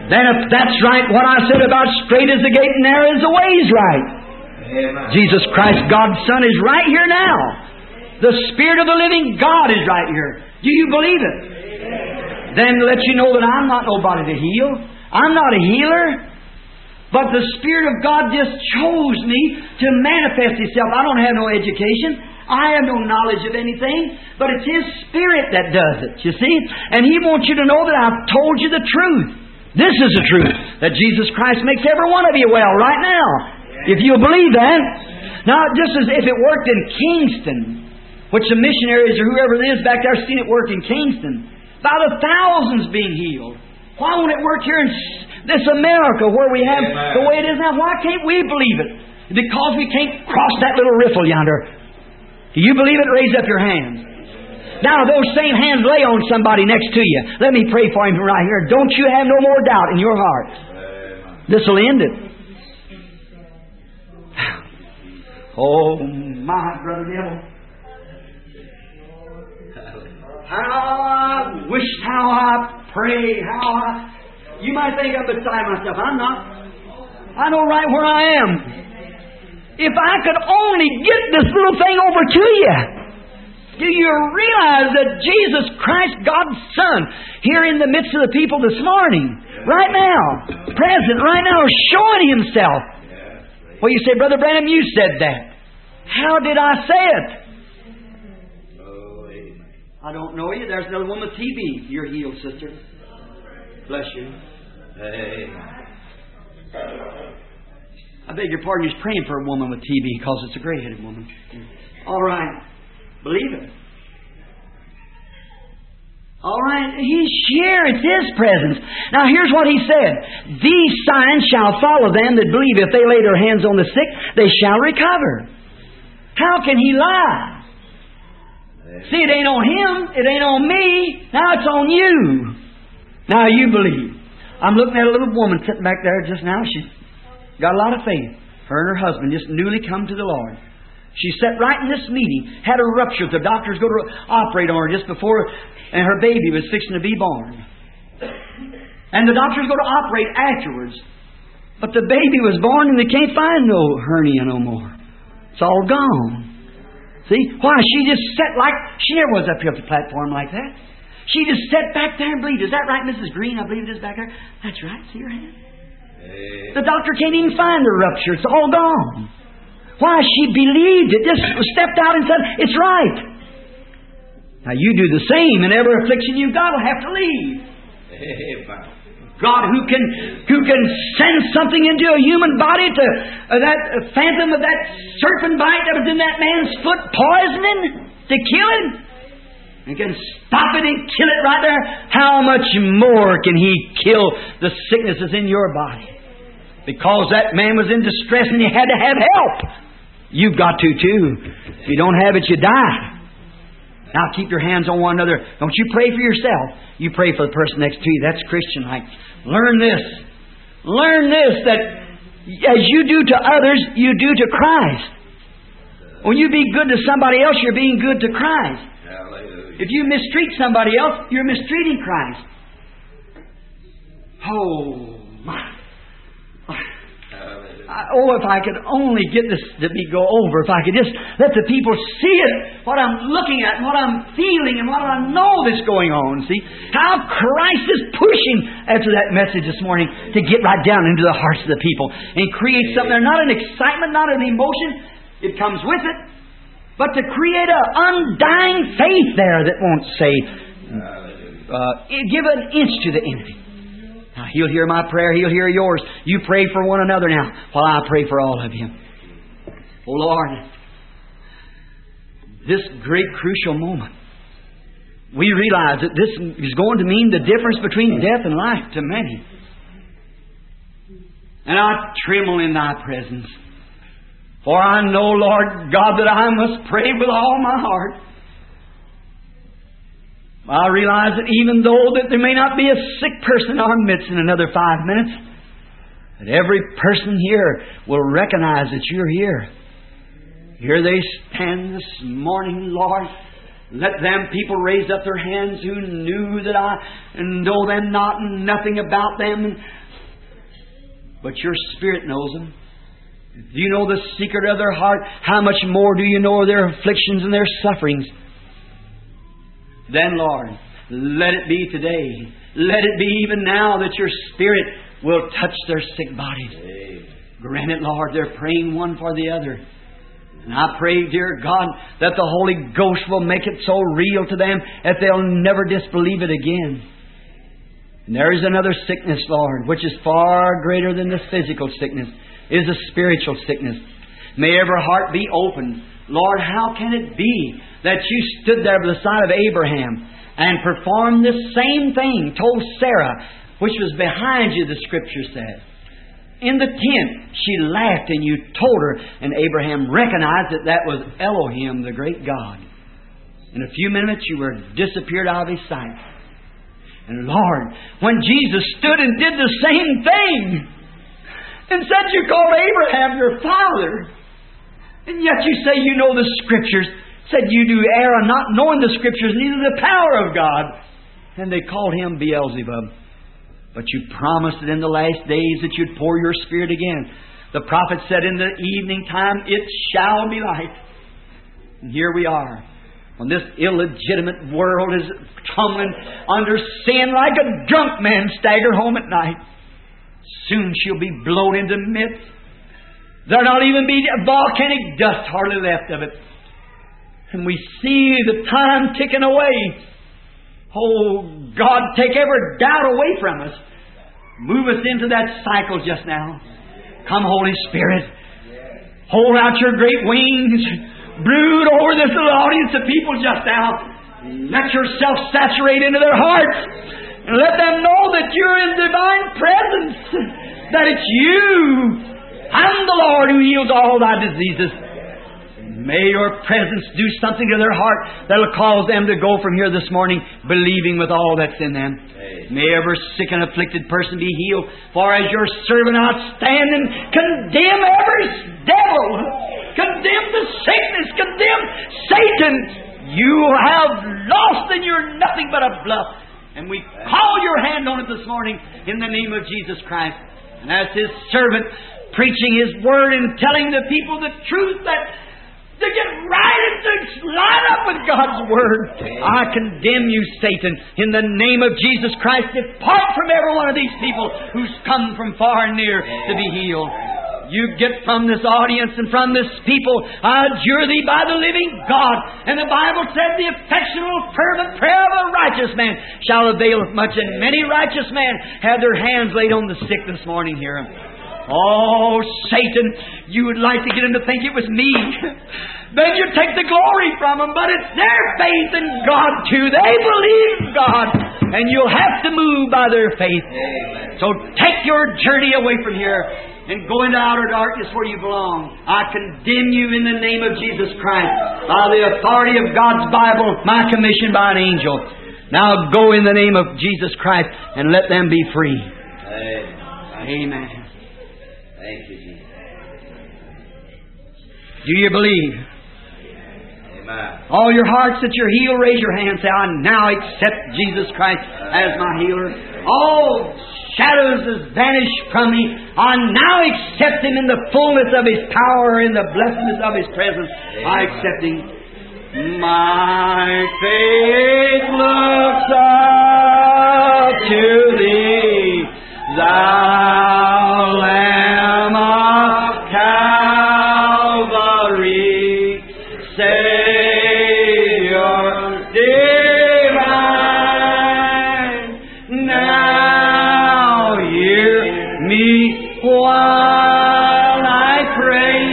Speaker 3: Then if that's right, what I said about straight is the gate and narrow is the way is right.
Speaker 2: Amen.
Speaker 3: Jesus Christ, God's Son, is right here now. The Spirit of the living God is right here. Do you believe it? Then let you know that I'm not nobody to heal. I'm not a healer. But the Spirit of God just chose me to manifest Himself. I don't have no education. I have no knowledge of anything. But it's His Spirit that does it, you see. And He wants you to know that I've told you the truth. This is the truth. That Jesus Christ makes every one of you well right now. If you'll believe that. Now, just as if it worked in Kingston, which the missionaries or whoever it is back there seen it work in Kingston, by the thousands being healed. Why won't it work here in this America where we have
Speaker 2: Amen.
Speaker 3: the way it is now? Why can't we believe it? Because we can't cross that little riffle yonder. Do you believe it? Raise up your hands. Now, those same hands lay on somebody next to you. Let me pray for him right here. Don't you have no more doubt in your heart. This will end it. Oh, my brother Neville. How I wish, how I pray, how I... You might think I'm beside myself. I'm not. I know right where I am. If I could only get this little thing over to you. Do you realize that Jesus Christ, God's Son, here in the midst of the people this morning, right now, present, right now, showing Himself? Well, you say, Brother Branham, you said that. How did I say it? I don't know you. There's another woman with T B. You're healed, sister. Bless you. I beg your pardon, he's praying for a woman with T B because it's a gray-headed woman. All right. Believe it. All right. He's here. It's His presence. Now here's what He said. These signs shall follow them that believe. If they lay their hands on the sick, they shall recover. How can He lie? See, it ain't on Him. It ain't on me. Now it's on you. Now you believe. I'm looking at a little woman sitting back there just now. She's got a lot of faith. Her and her husband just newly come to the Lord. She sat right in this meeting, had a rupture. The doctors go to operate on her just before, and her baby was fixing to be born. And the doctors go to operate afterwards. But the baby was born and they can't find no hernia no more. It's all gone. See? Why? She just sat like... She never was up here on the platform like that. She just sat back there and believed. Is that right, Missus Green? I believe it is back there. That's right. See your hand? Hey. The doctor can't even find the rupture. It's all gone. Why? She believed it. Just stepped out and said, it's right. Now you do the same, and every affliction you've got will have to leave. Hey, God who can who can send something into a human body to uh, that uh, phantom of that serpent bite that was in that man's foot, poisoning to kill him, and can stop it and kill it right there. How much more can He kill the sicknesses in your body? Because that man was in distress and he had to have help. You've got to too. If you don't have it, you die. Now keep your hands on one another. Don't you pray for yourself. You pray for the person next to you. That's Christian-like. Learn this. Learn this, that as you do to others, you do to Christ. When you be good to somebody else, you're being good to Christ. Hallelujah. If you mistreat somebody else, you're mistreating Christ. Oh, my. I, oh, if I could only get this to be go over, if I could just let the people see it, what I'm looking at, and what I'm feeling, and what I know that's going on. See how Christ is pushing after that message this morning to get right down into the hearts of the people and create something there, not an excitement, not an emotion. It comes with it, but to create an undying faith there that won't say, uh, give an inch to the enemy. Now, He'll hear my prayer. He'll hear yours. You pray for one another now while I pray for all of you. Oh, Lord, this great crucial moment, we realize that this is going to mean the difference between death and life to many. And I tremble in Thy presence. For I know, Lord God, that I must pray with all my heart. I realize that even though that there may not be a sick person in our midst in another five minutes, that every person here will recognize that You're here. Here they stand this morning, Lord, Let them people raise up their hands who knew that I know them not and nothing about them. But your Spirit knows them. If you know the secret of their heart, how much more do you know of their afflictions and their sufferings? Then, Lord, let it be today. Let it be even now that your Spirit will touch their sick bodies. Grant it, Lord. They're praying one for the other. And I pray, dear God, that the Holy Ghost will make it so real to them that they'll never disbelieve it again. And there is another sickness, Lord, which is far greater than the physical sickness, is a spiritual sickness. May every heart be open. Lord, how can it be that you stood there by the side of Abraham and performed this same thing, told Sarah, which was behind you, the Scripture says. In the tent, she laughed and you told her, and Abraham recognized that that was Elohim, the great God. In a few minutes, you were disappeared out of his sight. And Lord, when Jesus stood and did the same thing, and said you called Abraham your father, and yet you say you know the Scriptures, said you do err on not knowing the Scriptures, neither the power of God. And they called him Beelzebub. But you promised that in the last days that you'd pour your Spirit again. The prophet said in the evening time, it shall be light. And here we are. When this illegitimate world is tumbling under sin like a drunk man stagger home at night. Soon she'll be blown into midst. There'll not even be volcanic dust hardly left of it. And we see the time ticking away. Oh, God, take every doubt away from us. Move us into that cycle just now. Come, Holy Spirit. Hold out your great wings. Brood over this little audience of people just now. Let yourself saturate into their hearts. And let them know that you're in divine presence. That it's you. I'm the Lord who heals all thy diseases. May your presence do something to their heart that will cause them to go from here this morning believing with all that's in them. Amen. May every sick and afflicted person be healed. For as your servant outstanding, condemn every devil. Condemn the sickness. Condemn Satan. You have lost and you're nothing but a bluff. And we call your hand on it this morning in the name of Jesus Christ. And as His servant preaching His Word and telling the people the truth that to get right and to line up with God's Word. I condemn you, Satan, in the name of Jesus Christ. Depart from every one of these people who's come from far and near to be healed. You get from this audience and from this people, I adjure thee by the living God. And the Bible said the effectual fervent prayer of a righteous man shall avail much. And many righteous men had their hands laid on the sick this morning here. Oh, Satan, you would like to get them to think it was me. Then you take the glory from them, but it's their faith in God too. They believe God, and you'll have to move by their faith. So take your journey away from here and go into outer darkness where you belong. I condemn you in the name of Jesus Christ by the authority of God's Bible, my commission by an angel. Now go in the name of Jesus Christ and let them be free. Amen. Amen.
Speaker 2: Thank you, Jesus.
Speaker 3: Do you believe?
Speaker 2: Amen.
Speaker 3: All your hearts that you're healed, raise your hand and say, I now accept Jesus Christ as my healer. All shadows has vanished from me. I now accept Him in the fullness of His power, in the blessedness of His presence. Amen. I accept Him. My faith looks up to Thee, Thou Lamb of Calvary, Savior divine. Now hear me while I pray.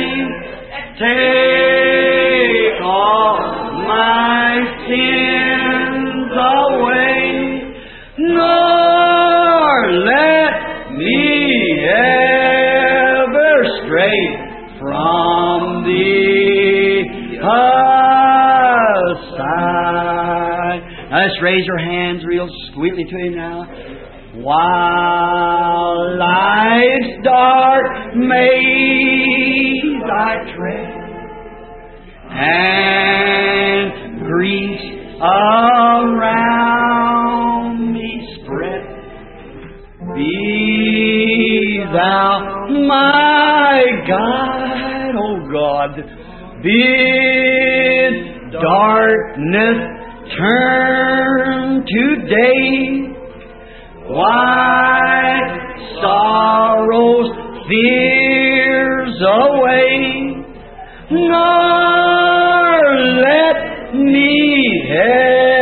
Speaker 3: Take all my sins away, nor let me ever stray from Thee aside. Now let's raise our hands real sweetly to Him now. While life's dark maze I tread, and grief's Be Thou my guide, O God. Bid darkness turn to day. Wipe sorrows, fears away. Nor let me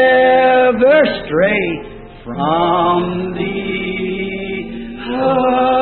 Speaker 3: ever stray from Thee.